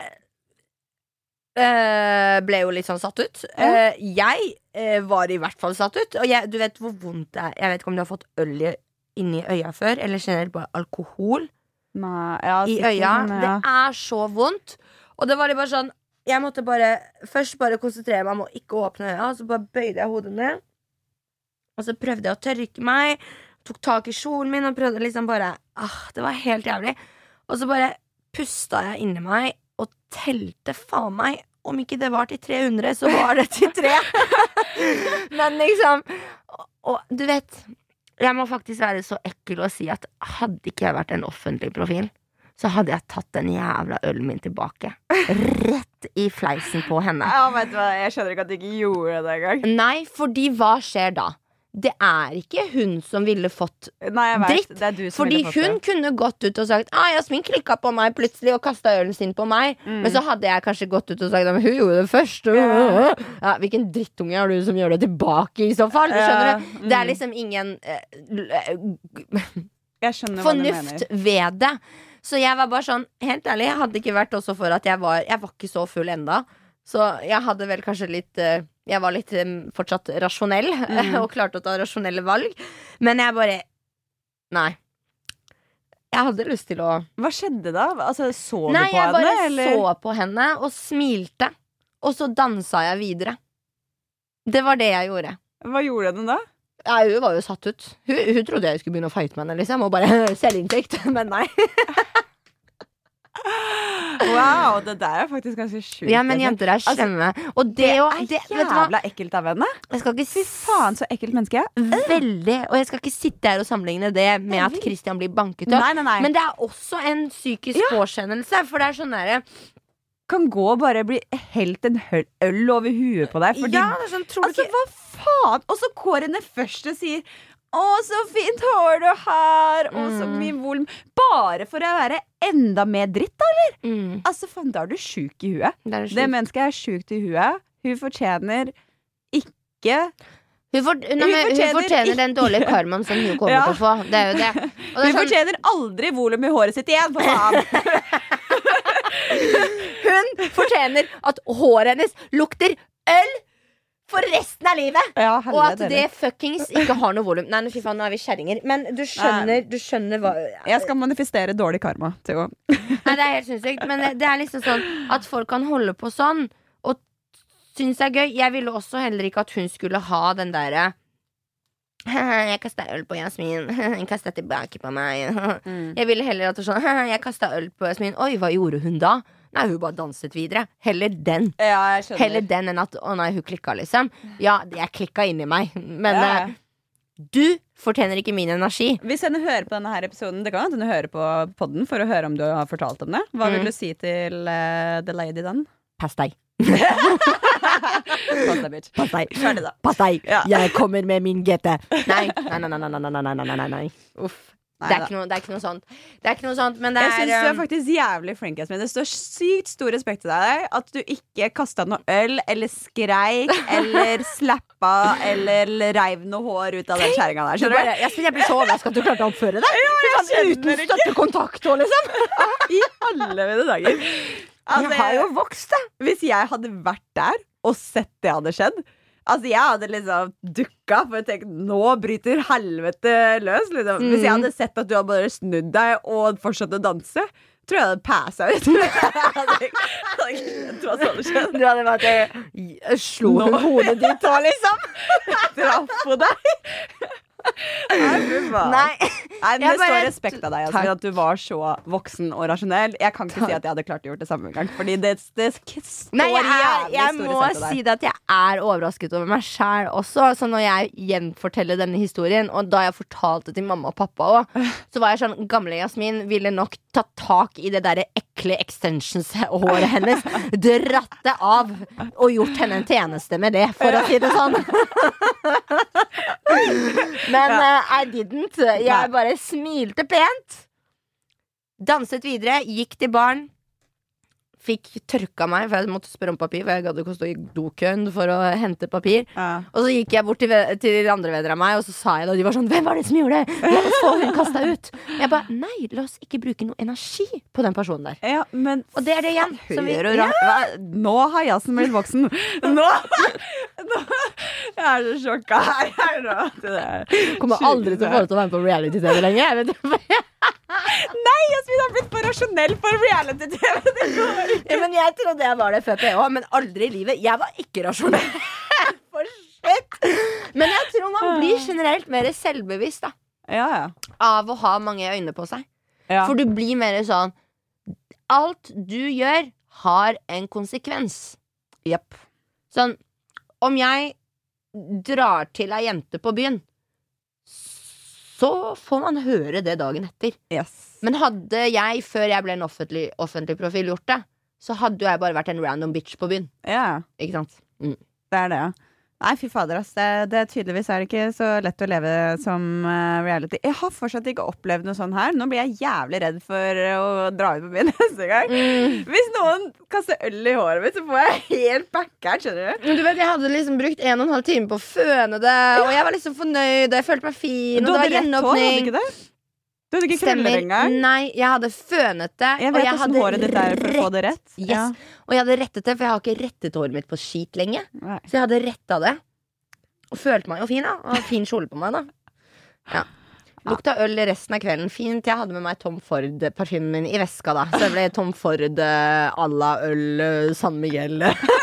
øh, ble jo litt sånn satt ut. Eh, jeg øh, var i hvert fall satt ut. Og jeg, du vet hvor vondt det er. Jeg vet ikke om du har fått øl i- inni øya før, eller generelt bare alkohol Nei, ja, i sikkert, øya. men Det ja. er så vondt. Og det var litt bare sånn jeg måtte bare først bare konsentrere meg om å ikke åpne øya, og så bare bøyde jeg hodet ned. Og så prøvde jeg å tørke meg. tok tak i kjolen min og prøvde liksom bare ah, det var helt jævlig. Og så bare pusta jeg inni meg og telte faen meg. Om ikke det var til tre hundre, så var det til tre. Men liksom og, og du vet, jeg må faktisk være så ekkel og si at hadde ikke jeg vært en offentlig profil, så hadde jeg tatt den jævla ølen min tilbake. Rett i fleisen på henne. Ja, vet du hva, jeg skjønner ikke at du ikke gjorde det en gang. Nei, fordi hva skjer da? Det er ikke hun som ville fått Nei, jeg vet, dritt. det er du som Fordi ville fått hun det. kunne gått ut og sagt ah, Jasmin klikket på meg plutselig og kastet ølen sin på meg. Mm. Men så hadde jeg kanskje gått ut og sagt men hun gjorde det først. Ja. Ja, hvilken drittunge er du som gjør det tilbake i så fall? Skjønner Ja. du? Det er liksom ingen eh, Jeg skjønner hva du mener. fornuft ved det. Så jeg var bare sånn, helt ærlig, jeg hadde ikke vært også for at jeg var Jeg var ikke så full enda. Så jeg hadde vel kanskje litt eh, Jeg var litt eh, fortsatt rasjonell Mm. og klarte å ta rasjonelle valg. Men jeg bare Nei. Jeg hadde lyst til å Hva skjedde da? Altså, så Nei, du på jeg bare henne? Eller? så på henne og smilte. Og så dansa jeg videre. Det var det jeg gjorde. Hva gjorde den da? Ja, hun var jo satt ut. Hun, hun trodde jeg skulle begynne å fighte med henne, liksom. Og bare selvinntekt. Men nei. Wow, det der er faktisk ganske sjukt. Ja, men jenter er slemme. Og det, Det jo er det, vet du hva? jævla ekkelt av henne. Jeg skal ikke Fy faen, så ekkelt menneske. Veldig. Og jeg skal ikke sitte her og sammenligne det med at Christian blir banket opp. Nei, nei, nei. Men det er også en psykisk påkjennelse. For det er sånn derre Kan gå og bare bli helt en høl- øl over huet på deg. Fordi, Ja, det er sånn, tror du altså, ikke hva faen? Og så går henne først og sier å, så fint hår du har, og så Mm. mye volum. Bare for å være enda mer dritt, da, eller? mm, Altså, faen, da er du sjuk i huet. det, er Det sjukt. mennesket er sjukt i huet. Hun fortjener ikke Hun, for, nei, men, hun fortjener fortjener den ikke- dårlige karmaen som hun kommer Ja. til å få. Det er jo det. Og det Hun er sånn, fortjener aldri volum i håret sitt igjen, for faen! hun fortjener at håret hennes lukter øl for resten av livet. Ja, Og at det fuckings ikke har noe volum. Nei, fy faen, nå er vi kjerringer. Men du skjønner, du skjønner hva Jeg skal manifestere dårlig karma til å Nei, det er helt sinnssykt. Men det, det er liksom sånn at folk kan holde på sånn og synes det er gøy. Jeg ville også heller ikke at hun skulle ha den derre jeg kastet øl på Jasmin. Hun kastet tilbake på meg. Jeg ville heller at det var sånn jeg kastet øl på Jasmin. Oi, hva gjorde hun da? Nei, hun bare danset videre. Heller den. Ja, jeg skjønner. Heller den enn at å nei, hun klikka, liksom. Ja, jeg klikka inni meg. Men Ja. eh, du fortjener ikke min energi. Hvis henne hører på denne her episoden, det kan hende hun hører på podden for å høre om du har fortalt om det. Hva Mm. vil du si til uh, the lady then? Pass deg. Pass deg, bitch. Pass deg. Ferdig, da. Pass deg. Ja. Jeg kommer med min G T. Nei, nei, nei, nei, nei, nei, nei, nei, nei, nei, nei. Uff. Nei, Det er, da. ikke noe, det er ikke noe sånt. Det er ikke noe sånt, men det Jeg er syns du er um, faktisk jævlig flink, Jasmin. Det står sykt stor respekt til deg at du ikke kasta noe øl eller skreik eller slappa eller reiv noe hår ut av den kjerringa der. du Skjønner bare, du? jeg, jeg blir så overrasket at du klarte å oppføre deg. Fy faen, skjønner uten ikke. støttekontakt og liksom. I alle mine dager. Altså, Jeg har jo vokst, da. Hvis jeg hadde vært der og sett det hadde skjedd, altså jeg hadde liksom dukka for å tenke nå bryter helvete løs. Liksom. Mm. Hvis jeg hadde sett at du hadde bare snudd deg og fortsatt å danse, tror jeg hadde passa ut. Jeg hadde ikke- jeg hadde ikke skjønt hva som hadde skjedd. Du hadde vært jeg Slo hun Nå. hodet ditt òg, liksom? Traff på deg. Nei, fy faen. Nei. Nei, men Jeg det står bare- respekt av deg, Takk. Jasmin, at du var så voksen og rasjonell. Jeg kan ikke si at jeg hadde klart å gjøre det samme gang. Fordi det, det står Nei, jeg, er, jævlig jeg stor må respekt av deg. si det at jeg er overrasket over meg sjæl også. Så når jeg gjenforteller denne historien, og da jeg fortalte til mamma og pappa også, så var jeg sånn gamle Jasmin ville nok tatt tak i det derre ekle extensions-håret hennes, dratt det av og gjort henne en tjeneste med det, for å si det sånn. Men eh, I didn't. Jeg Nei. bare smilte pent. Danset videre, gikk til baren. Fikk tørka meg, for jeg måtte spørre om papir. For jeg gadd ikke å stå i dokøen for å hente papir. Ja. Og så gikk jeg bort til, ve- til de andre venner av meg, og så sa jeg det. Og de var sånn 'Hvem var det som gjorde det?' La oss få hun kasta ut. Jeg bare Nei, la oss ikke bruke noe energi på den personen der. Ja, men Og det er det igjen. som vi- Hører du ra- Hva? Nå har Jassen blitt voksen. Nå, nå Jeg er så sjokka her. Jeg er nå- det der. Kommer aldri til å få lov til å være med på reality-T V lenger. Jeg vet ikke. Nei, Jasmin har blitt for rasjonell for reality-T V. Det går ikke. Ja, men jeg trodde jeg var det før P H, men aldri i livet. Jeg var ikke rasjonell. For shit. Men jeg tror man blir generelt mer selvbevisst, da. Ja, ja. av å ha mange øyne på seg. ja. For du blir mer sånn alt du gjør har en konsekvens. Jepp. Sånn, om jeg drar til ei jente på byen, så får man høre det dagen etter. Yes. Men hadde jeg, før jeg ble en offentlig, offentlig profil, gjort det, så hadde jeg bare vært en random bitch på byen. Ja, Ikke sant? Mm. det er det. Nei, fy fader, ass. Det, det tydeligvis er det ikke så lett å leve som uh, reality. Jeg har fortsatt ikke opplevd noe sånn her. Nå blir jeg jævlig redd for å dra ut på byen neste gang. Mm. Hvis noen kaster øl i håret mitt, så får jeg helt backeren, skjønner du? Men du vet, jeg hadde liksom brukt en og en halv time på å føne det, og jeg var liksom fornøyd, og jeg følte meg fin, Du og det hadde var rett hår, hadde du gjenåpning. ikke det? Du hadde ikke krøller engang. Nei, jeg hadde fønet det. Jeg og vet jeg hvordan hadde håret ditt er for å få det rett. Yes. Ja. Og jeg hadde rettet det, for jeg har ikke rettet håret mitt på skit lenge. Nei. Så jeg hadde rettet det. Og følte meg jo fin, da. Og fin kjole på meg, da. Ja. Lukta øl resten av kvelden. Fint. Jeg hadde med meg Tom Ford-parfymen min i veska, da. Så det ble Tom Ford à la øl San Miguel.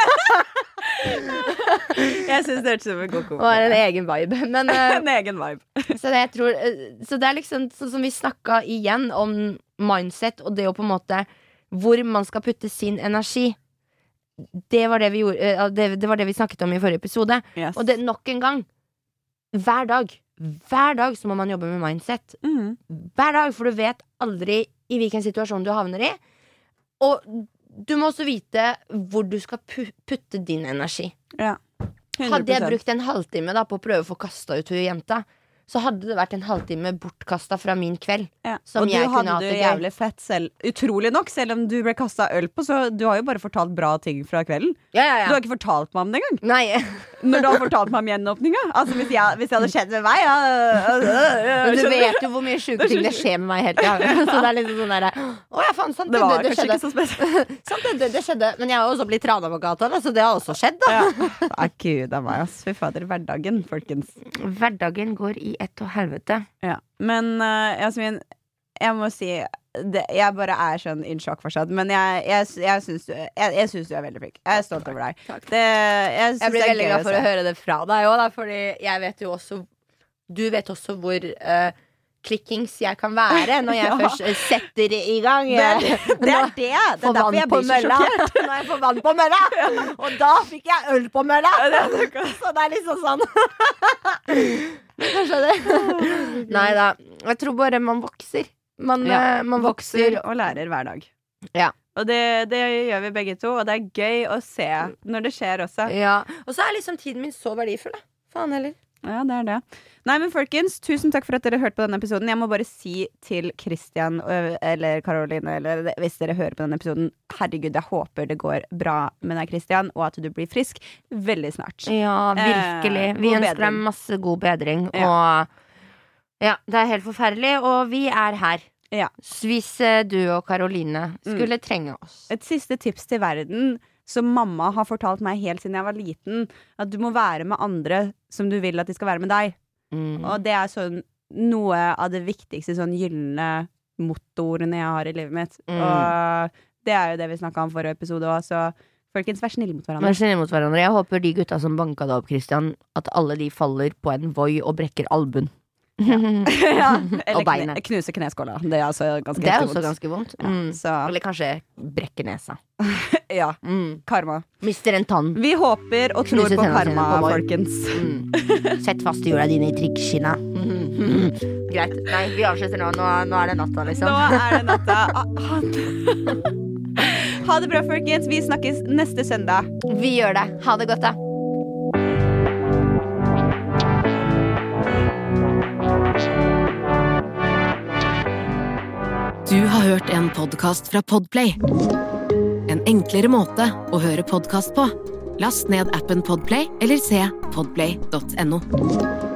Jeg synes det hørtes ut som en god Og er en egen vibe. Men, eh, En egen vibe. så, det, jeg tror, eh, så det er liksom sånn som vi snakka igjen om mindset, og det å på en måte hvor man skal putte sin energi. Det var det vi gjorde eh, det, det var det vi snakket om i forrige episode. Yes. Og det nok en gang. Hver dag. Hver dag så må man jobbe med mindset. Mm. Hver dag, for du vet aldri i hvilken situasjon du havner i. Og du må også vite hvor du skal pu- putte din energi. Ja. hundre prosent. Hadde jeg brukt en halvtime da på å prøve å få kasta ut hun jenta, så hadde det vært en halvtime bortkasta fra min kveld. Ja. Som Og du jeg kunne hadde hatt det det gøy. jævlig fett selv. Utrolig nok, selv om du ble kastet øl på, så du har jo bare fortalt bra ting fra kvelden. Ja, ja, Du har ja. ikke fortalt meg om det engang. Nei, Når du har fortalt meg om gjenåpninga. Altså, hvis, jeg, hvis det hadde skjedd med meg, ja, men du skjønner vet jo hvor mye sjuke ting det skjer med meg hele tida. Så det er liksom sånn derre Å ja, faen, sant Det var det, det kanskje skjedde. ikke så spesielt. Sant det, det, det skjedde. Men jeg har også blitt rana på gata, da, så det har også skjedd, da. Ja. Nei, gud av meg, ass. Fy fader. Hverdagen, folkens. Hverdagen går i ett og helvete. Ja. Men uh, Jasmin, jeg må si det, jeg bare er sånn in sjokk fortsatt. Men jeg, jeg, jeg, syns du, jeg, jeg syns du er veldig flink. Jeg er stolt over deg. Det, jeg syns Jeg blir det er veldig gøy glad å for se. å høre det fra deg òg, fordi jeg vet jo også Du vet også hvor uh, klikkings jeg kan være når jeg Ja. først uh, setter i gang. Det er det. Det er, det. Det er Får derfor vann jeg på blir så mølla. sjokkert. Når jeg får vann på mølla! Og da fikk jeg øl på mølla! Så det er liksom sånn. Kanskje det. Nei da. Jeg tror bare man vokser. Man, Ja, eh, man Vokser vokser. og lærer hver dag. Ja. Og det, det gjør vi begge to, og det er gøy å se når det skjer også. Ja. Og så er liksom tiden min så verdifull, da. Faen heller. Ja, det er det. Nei, men folkens, tusen takk for at dere hørte på denne episoden. Jeg må bare si til Christian ø, eller Karoline, eller hvis dere hører på denne episoden, herregud, jeg håper det går bra med deg, Christian, og at du blir frisk veldig snart. Ja, virkelig. Eh, Vi god ønsker deg bedring. masse god bedring. Ja. Og ja, det er helt forferdelig, og vi er her. Ja. Så hvis eh, du og Karoline skulle trenge oss. Et siste tips til verden som mamma har fortalt meg helt siden jeg var liten, at du må være med andre som du vil at de skal være med deg. Mm. Og det er sånn noe av det viktigste sånn gylne mottoordene jeg har i livet mitt. Mm. Og det er jo det vi snakket om forrige episode også, så folkens, vær snille mot hverandre. Vær snille mot hverandre. Jeg håper de gutta som banka deg opp, Christian, at alle de faller på en Voi og brekker albuen. Ja. Eller Og beinet. kne, knuse kneskåla. Det er også ganske Det er heftig også vondt. ganske vondt. Ja, Mm. så Eller kanskje brekke nesa. ja, Mm. karma. Mister en tann. Vi håper og tror Knuse på tennene sine karma, på Voi. folkens. Mm. Sett fast i hjula dine i trikkskinna. Mm. Greit. Nei, vi avslutter nå. Nå, nå er det natta, liksom. Nå er det natta. Ah, ha- Ha det bra, folkens. Vi snakkes neste søndag. Vi gjør det. Ha det godt, da. Du har hørt en podcast fra Podplay. En enklere måte å høre podcast på. Last ned appen Podplay eller se podplay punktum no.